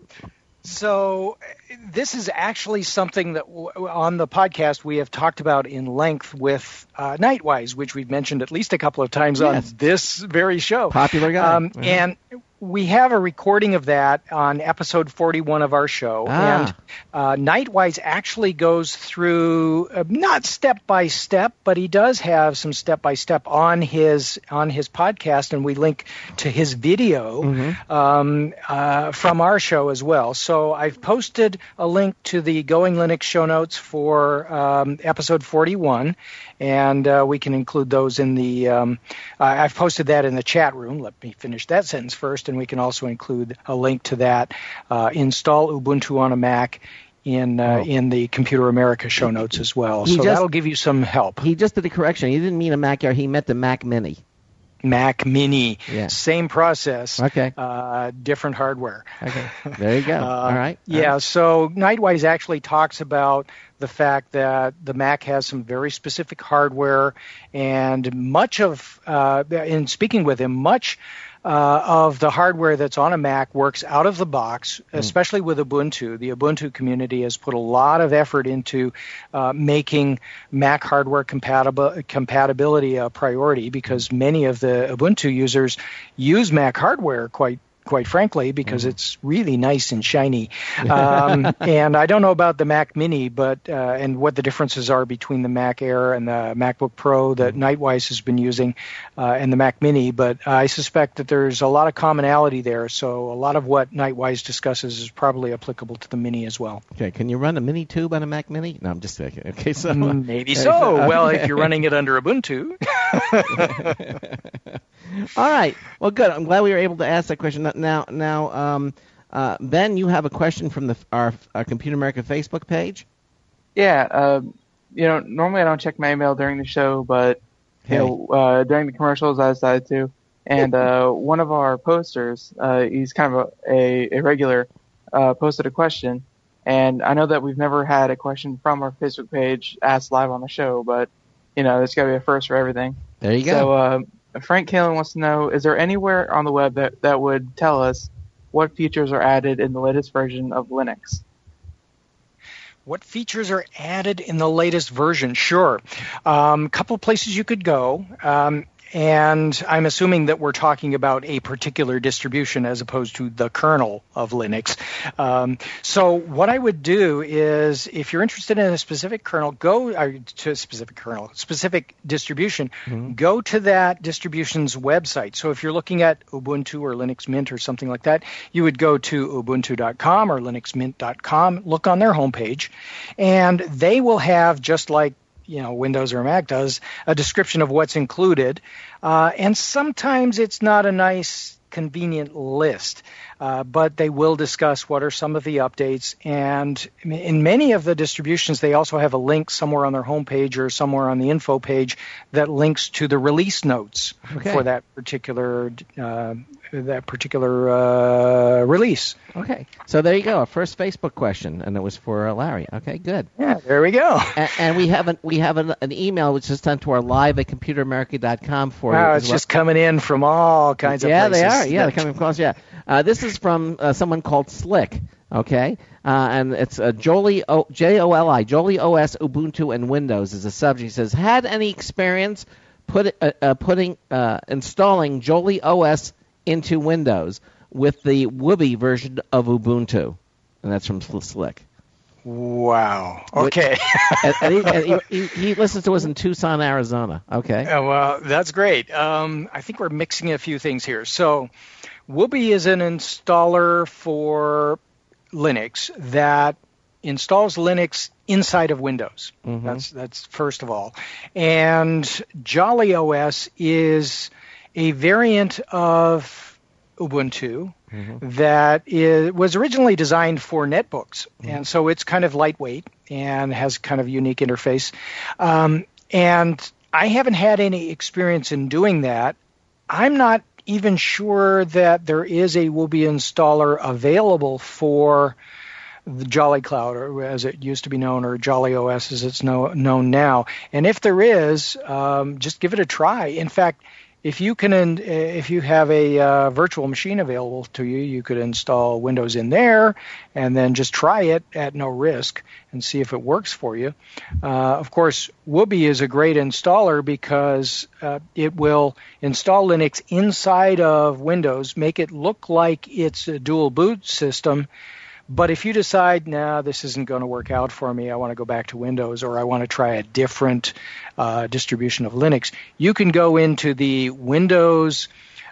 So this is actually something that w- on the podcast we have talked about in length with uh, Nightwise, which we've mentioned at least a couple of times Yes. on this very show. Popular guy. Um, Mhm. And we have a recording of that on episode forty-one of our show. Ah. And uh, Nightwise actually goes through, uh, not step by step, but he does have some step by step on his on his podcast, and we link to his video Mm-hmm. um, uh, from our show as well. So I've posted a link to the Going Linux show notes for um, episode forty-one, and uh, we can include those in the. Um, I- I've posted that in the chat room. Let me finish that sentence first, and we can also include a link to that. Uh, install Ubuntu on a Mac in uh, Oh. in the Computer America show notes as well. He So just- that'll give you some help. He just did a correction. He didn't mean a Mac Air. He meant the Mac Mini. Mac Mini, Yeah. same process, Okay. uh, different hardware. Okay. There you go. Uh, All right. Yeah, so Nightwise actually talks about the fact that the Mac has some very specific hardware, and much of, uh, in speaking with him, much uh, of the hardware that's on a Mac works out of the box, especially with Ubuntu. The Ubuntu community has put a lot of effort into uh, making Mac hardware compatible, compatibility a priority, because many of the Ubuntu users use Mac hardware quite quite frankly, because it's really nice and shiny. Um, and I don't know about the Mac Mini, but uh, and what the differences are between the Mac Air and the MacBook Pro that Nightwise has been using uh, and the Mac Mini, but I suspect that there's a lot of commonality there. So a lot of what Nightwise discusses is probably applicable to the Mini as well. Okay. Can you run a Mini Tube on a Mac Mini? No, I'm just kidding. Okay. So Maybe okay, so. okay. Well, if you're running it under Ubuntu. All right. Well, good. I'm glad we were able to ask that question. Now, now, um, uh, Ben, you have a question from the our, our Computer America Facebook page. Yeah, uh, you know, normally I don't check my email during the show, but you know, uh, during the commercials I decided to. And uh, one of our posters, uh, he's kind of a, a, a regular, uh, posted a question. And I know that we've never had a question from our Facebook page asked live on the show, but you know, there's got to be a first for everything. There you go. So uh, Frank Kalen wants to know, is there anywhere on the web that, that would tell us what features are added in the latest version of Linux? What features are added in the latest version? Sure. A um, couple places you could go. Um, and I'm assuming that we're talking about a particular distribution as opposed to the kernel of Linux. Um, so what I would do is, if you're interested in a specific kernel, go uh, to a specific kernel, specific distribution, mm-hmm. go to that distribution's website. So if you're looking at Ubuntu or Linux Mint or something like that, you would go to ubuntu dot com or linux mint dot com, look on their homepage, and they will have, just like you know, Windows or Mac does, a description of what's included. Uh, and sometimes it's not a nice, convenient list, uh, but they will discuss what are some of the updates. And in many of the distributions, they also have a link somewhere on their homepage or somewhere on the info page that links to the release notes okay. for that particular uh, that particular uh, release. Okay, so there you go. Our first Facebook question, and it was for uh, Larry. Okay, good. Yeah, there we go. And, and we have an we have an, an email which is sent to our live at computer america dot com for wow, you. It's just coming in from all kinds yeah, of places. Yeah, they are. Yeah, they're coming across. Yeah, uh, this is from uh, someone called Slick. Okay, uh, and it's uh, Jolly o- J O L I Jolly O S Ubuntu and Windows is the subject. He says, had any experience put uh, uh, putting uh, installing Jolly O S into Windows with the Wooby version of Ubuntu? And that's from Slick. Wow. Okay. and, and, he, and he, he, he listens to us in Tucson, Arizona. Okay. Uh, well, that's great. Um, I think we're mixing a few things here. So Wooby is an installer for Linux that installs Linux inside of Windows. Mm-hmm. That's that's first of all. And Jolly O S is a variant of Ubuntu mm-hmm. that is, was originally designed for netbooks. Mm-hmm. And so it's kind of lightweight and has kind of a unique interface. Um, and I haven't had any experience in doing that. I'm not even sure that there is a Wooby installer available for the Jolly Cloud, or as it used to be known, or Jolly O S as it's know, known now. And if there is, um, just give it a try. In fact, if you can, if you have a uh, virtual machine available to you, you could install Windows in there and then just try it at no risk and see if it works for you. Uh, of course, Wooby is a great installer because uh, it will install Linux inside of Windows, make it look like it's a dual boot system. But if you decide, nah, this isn't going to work out for me, I want to go back to Windows, or I want to try a different uh, distribution of Linux, you can go into the Windows,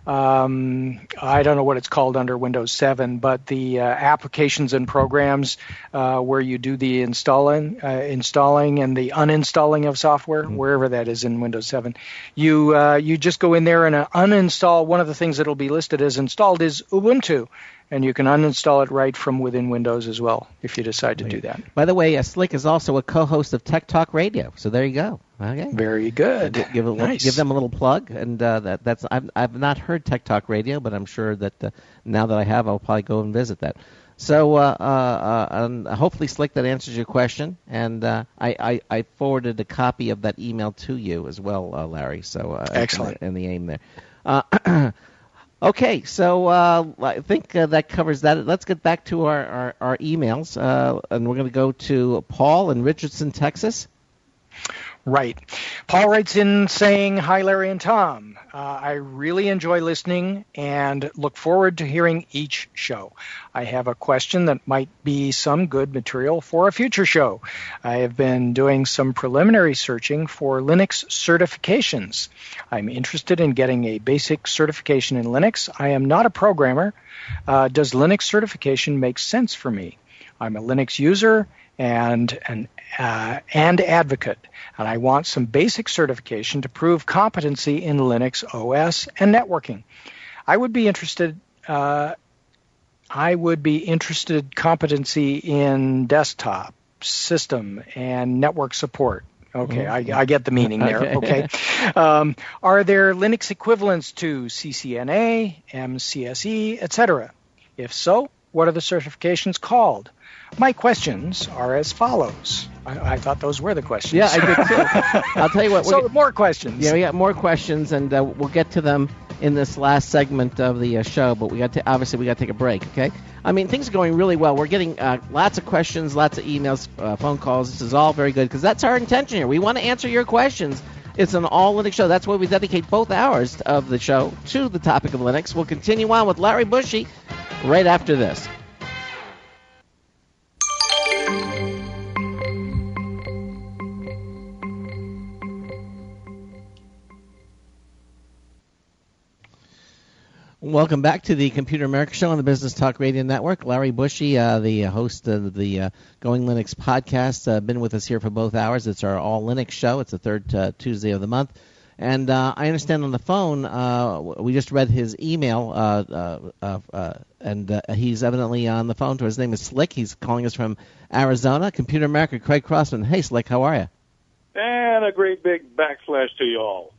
um, I don't know what it's called under Windows seven, but the uh, applications and programs uh, where you do the installing, uh, installing and the uninstalling of software, mm-hmm. wherever that is in Windows seven. You, uh, you just go in there and uh, uninstall. One of the things that will be listed as installed is Ubuntu. And you can uninstall it right from within Windows as well, if you decide to do that. By the way, uh, Slick is also a co-host of Tech Talk Radio, so there you go. Okay. Very good. Give, give, a little, nice. give them a little plug, and uh, that, that's I've, I've not heard Tech Talk Radio, but I'm sure that uh, now that I have, I'll probably go and visit that. So uh, uh, uh, um, hopefully, Slick, that answers your question, and uh, I, I, I forwarded a copy of that email to you as well, uh, Larry. So uh, excellent. In the, in the aim there. Uh, Okay, so uh, I think uh, that covers that. Let's get back to our, our, our emails, uh, and we're going to go to Paul in Richardson, Texas. Right. Paul writes in saying, hi, Larry and Tom. Uh, I really enjoy listening and look forward to hearing each show. I have a question that might be some good material for a future show. I have been doing some preliminary searching for Linux certifications. I'm interested in getting a basic certification in Linux. I am not a programmer. Uh, does Linux certification make sense for me? I'm a Linux user and an uh, and advocate, and I want some basic certification to prove competency in Linux O S and networking. I would be interested. Uh, I would be interested competency in desktop, system, and network support. Okay, mm-hmm. I, I get the meaning there. Okay. okay. Um, are there Linux equivalents to C C N A, M C S E, et cetera? If so, what are the certifications called? My questions are as follows. I, I thought those were the questions. Yeah, I did too. I'll tell you what. So more questions. Yeah, we got more questions, and uh, we'll get to them in this last segment of the uh, show. But we got to obviously we got to take a break. Okay. I mean, things are going really well. We're getting uh, lots of questions, lots of emails, uh, phone calls. This is all very good because that's our intention here. We want to answer your questions. It's an all Linux show. That's why we dedicate both hours of the show to the topic of Linux. We'll continue on with Larry Bushy right after this. Welcome back to the Computer America Show on the Business Talk Radio Network. Larry Bushy, uh, the host of the uh, Going Linux podcast, uh, been with us here for both hours. It's our All Linux show. It's the third uh, Tuesday of the month. And uh, I understand on the phone, uh, we just read his email, uh, uh, uh, uh, and uh, he's evidently on the phone. To his name is Slick. He's calling us from Arizona. Computer America, Craig Crossman. Hey, Slick, how are you? And a great big backslash to you all.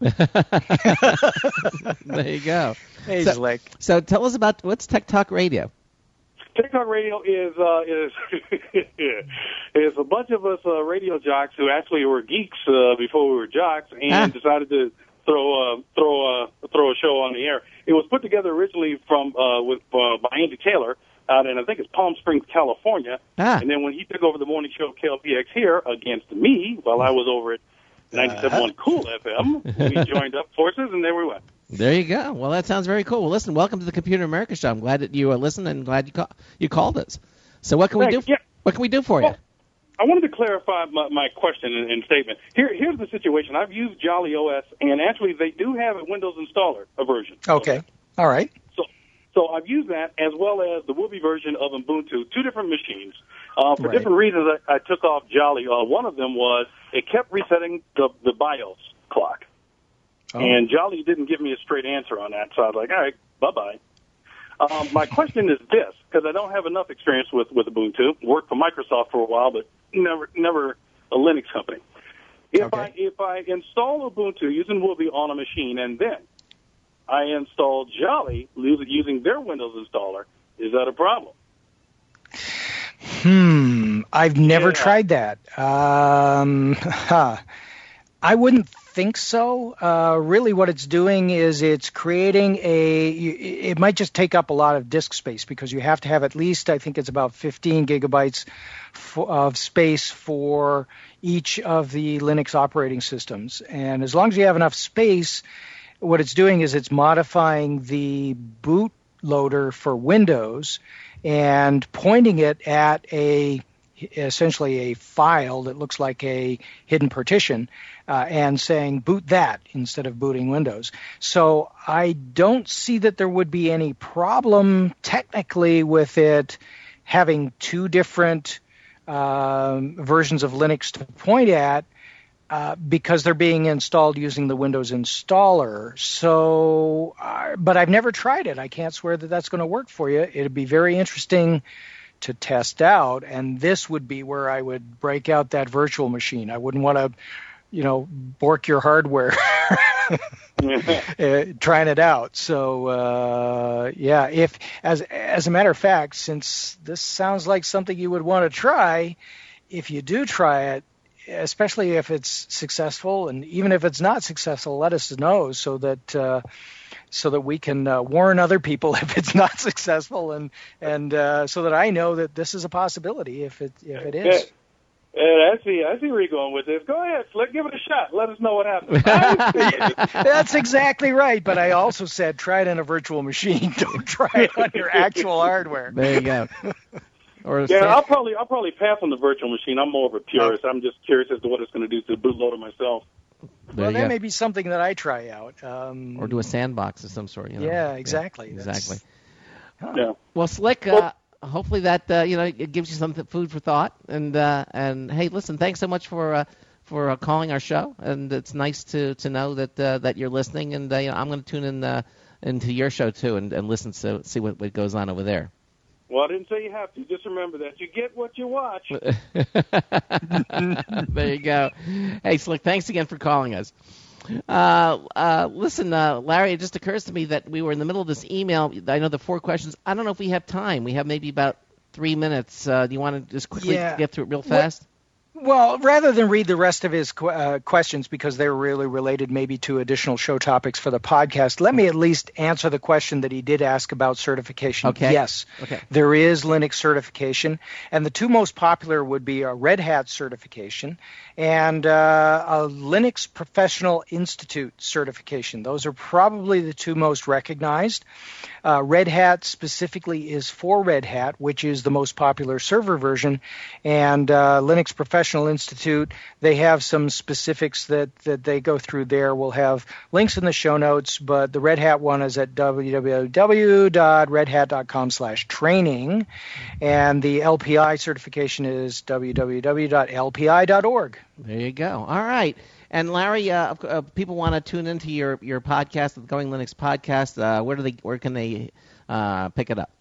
There you go. Hey, so, Slick. So tell us about what's Tech Talk Radio. Tech Talk Radio is uh, is is a bunch of us uh, radio jocks who actually were geeks uh, before we were jocks, and ah. decided to throw uh, throw uh, throw a show on the air. It was put together originally from uh, with uh, by Andy Taylor out in I think it's Palm Springs, California, ah. and then when he took over the morning show K L P X here against me while I was over at ninety-seven point one Cool F M, we joined up forces, and there we went. There you go. Well, that sounds very cool. Well, listen, welcome to the Computer America Show. I'm glad that you uh, listened and glad you call, you called us. So what can Thanks. we do? Yeah. What can we do for well, you? I wanted to clarify my, my question and, and statement. Here, here's the situation. I've used Jolly O S, and actually they do have a Windows installer a version. Okay. All right. So, so I've used that as well as the Whoopee version of Ubuntu, two different machines. Uh, for Right. different reasons, I, I took off Jolly. Uh, one of them was it kept resetting the, the BIOS clock. Oh. And Jolly didn't give me a straight answer on that, so I was like, all right, bye-bye. Um, my question is this, because I don't have enough experience with, with Ubuntu. Worked for Microsoft for a while, but never never a Linux company. If Okay. I if I install Ubuntu using Whoopee on a machine and then I install Jolly using their Windows installer, is that a problem? Hmm. I've never Yeah. tried that. Um, huh. I wouldn't think so. Uh, really, what it's doing is it's creating a. It might just take up a lot of disk space because you have to have at least, I think it's about fifteen gigabytes for, of space for each of the Linux operating systems. And as long as you have enough space, what it's doing is it's modifying the bootloader for Windows and pointing it at a essentially a file that looks like a hidden partition uh, and saying boot that instead of booting Windows. So I don't see that there would be any problem technically with it having two different um, versions of Linux to point at uh, because they're being installed using the Windows installer. So, uh, but I've never tried it. I can't swear that that's going to work for you. It'd be very interesting to test out, and this would be where I would break out that virtual machine. I wouldn't want to, you know, bork your hardware uh, trying it out. So, uh, yeah, if as as a matter of fact, since this sounds like something you would want to try, if you do try it, especially if it's successful, and even if it's not successful, let us know so that uh, so that we can uh, warn other people if it's not successful, and and uh, so that I know that this is a possibility if it if it is. Yeah, yeah, I see. I see where you're going with this. Go ahead, Slick. Give it a shot. Let us know what happens. That's exactly right. But I also said try it in a virtual machine. Don't try it on your actual hardware. There you go. Or yeah, I'll probably I'll probably pass on the virtual machine. I'm more of a purist. Oh. I'm just curious as to what it's going to do to the bootloader myself. There Well, you that go. may be something that I try out. Um, Or do a sandbox of some sort. You know? Yeah, exactly. Yeah, That's- exactly. huh. Yeah. Well, Slick, uh, hopefully that uh, you know it gives you some th- food for thought. And uh, and hey, listen, thanks so much for uh, for uh, calling our show. And it's nice to, to know that uh, that you're listening. And uh, you know, I'm going to tune in uh, into your show too and, and listen to see what, what goes on over there. Well, I didn't say you have to. Just remember that you get what you watch. There you go. Hey, Slick, thanks again for calling us. Uh, uh, listen, uh, Larry, it just occurs to me that we were in the middle of this email. I know the four questions. I don't know if we have time. We have maybe about three minutes. Uh, do you want to just quickly Yeah. get through it real fast? Well, rather than read the rest of his qu- uh, questions because they're really related maybe to additional show topics for the podcast, let me at least answer the question that he did ask about certification. Okay. Yes, Okay. there is Linux certification, and the two most popular would be a Red Hat certification and uh, a Linux Professional Institute certification. Those are probably the two most recognized. Uh, Red Hat specifically is for Red Hat, which is the most popular server version, and uh, Linux Professional Institute, they have some specifics that, that they go through there. We'll have links in the show notes, but the Red Hat one is at w w w dot red hat dot com slash training, and the L P I certification is w w w dot l p i dot org. There you go. All right. And Larry, uh, uh, people want to tune into your, your podcast, the Going Linux podcast. Uh, where do they? Where can they uh, pick it up?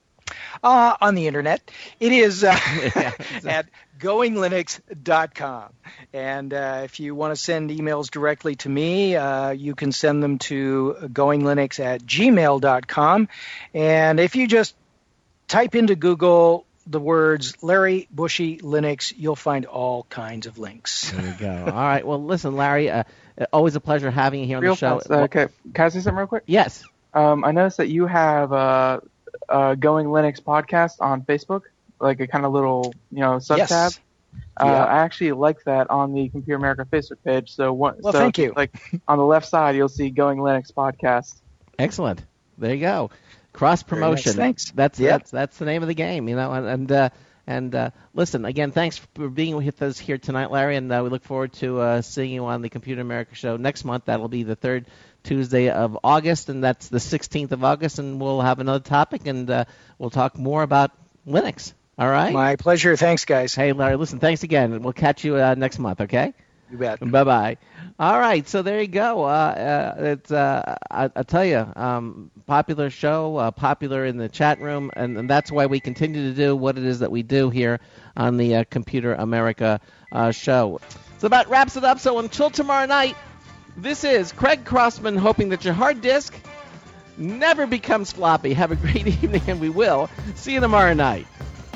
Uh, on the internet. It is uh, at going linux dot com. And uh, if you want to send emails directly to me, uh, you can send them to goinglinux at gmail dot com. And if you just type into Google the words Larry Bushy Linux, you'll find all kinds of links. There you go. All right. Well, listen, Larry, uh, always a pleasure having you here on Real the show. fast. Uh, okay, can I say something real quick? Yes. Um, I noticed that you have uh, uh, Going Linux podcast on Facebook, like a kind of little, you know, sub tab. Yes. Uh, Yeah. I actually like that on the Computer America Facebook page. So, one, Well, so thank you. Like on the left side, you'll see Going Linux podcast. Excellent. There you go. Cross promotion. Very nice. Thanks. That's Yeah. that's that's the name of the game, you know. And and, uh, and uh, listen again. Thanks for being with us here tonight, Larry. And uh, we look forward to uh, seeing you on the Computer America show next month. That'll be the third Tuesday of August, and that's the sixteenth of August. And we'll have another topic, and uh, we'll talk more about Linux. All right. My pleasure. Thanks, guys. Hey, Larry. Listen. Thanks again. We'll catch you uh, next month. Okay. You bet. Bye-bye. All right, so there you go. Uh, uh, it's uh, I, I tell you, um, popular show, uh, popular in the chat room, and, and that's why we continue to do what it is that we do here on the uh, Computer America uh, show. So that wraps it up. So until tomorrow night, this is Craig Crossman hoping that your hard disk never becomes floppy. Have a great evening, and we will see you tomorrow night.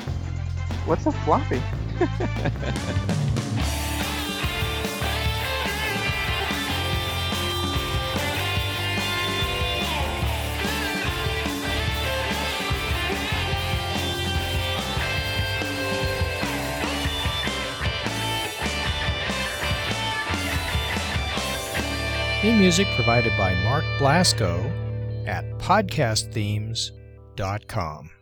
What's a floppy? Theme music provided by Mark Blasco at podcast themes dot com.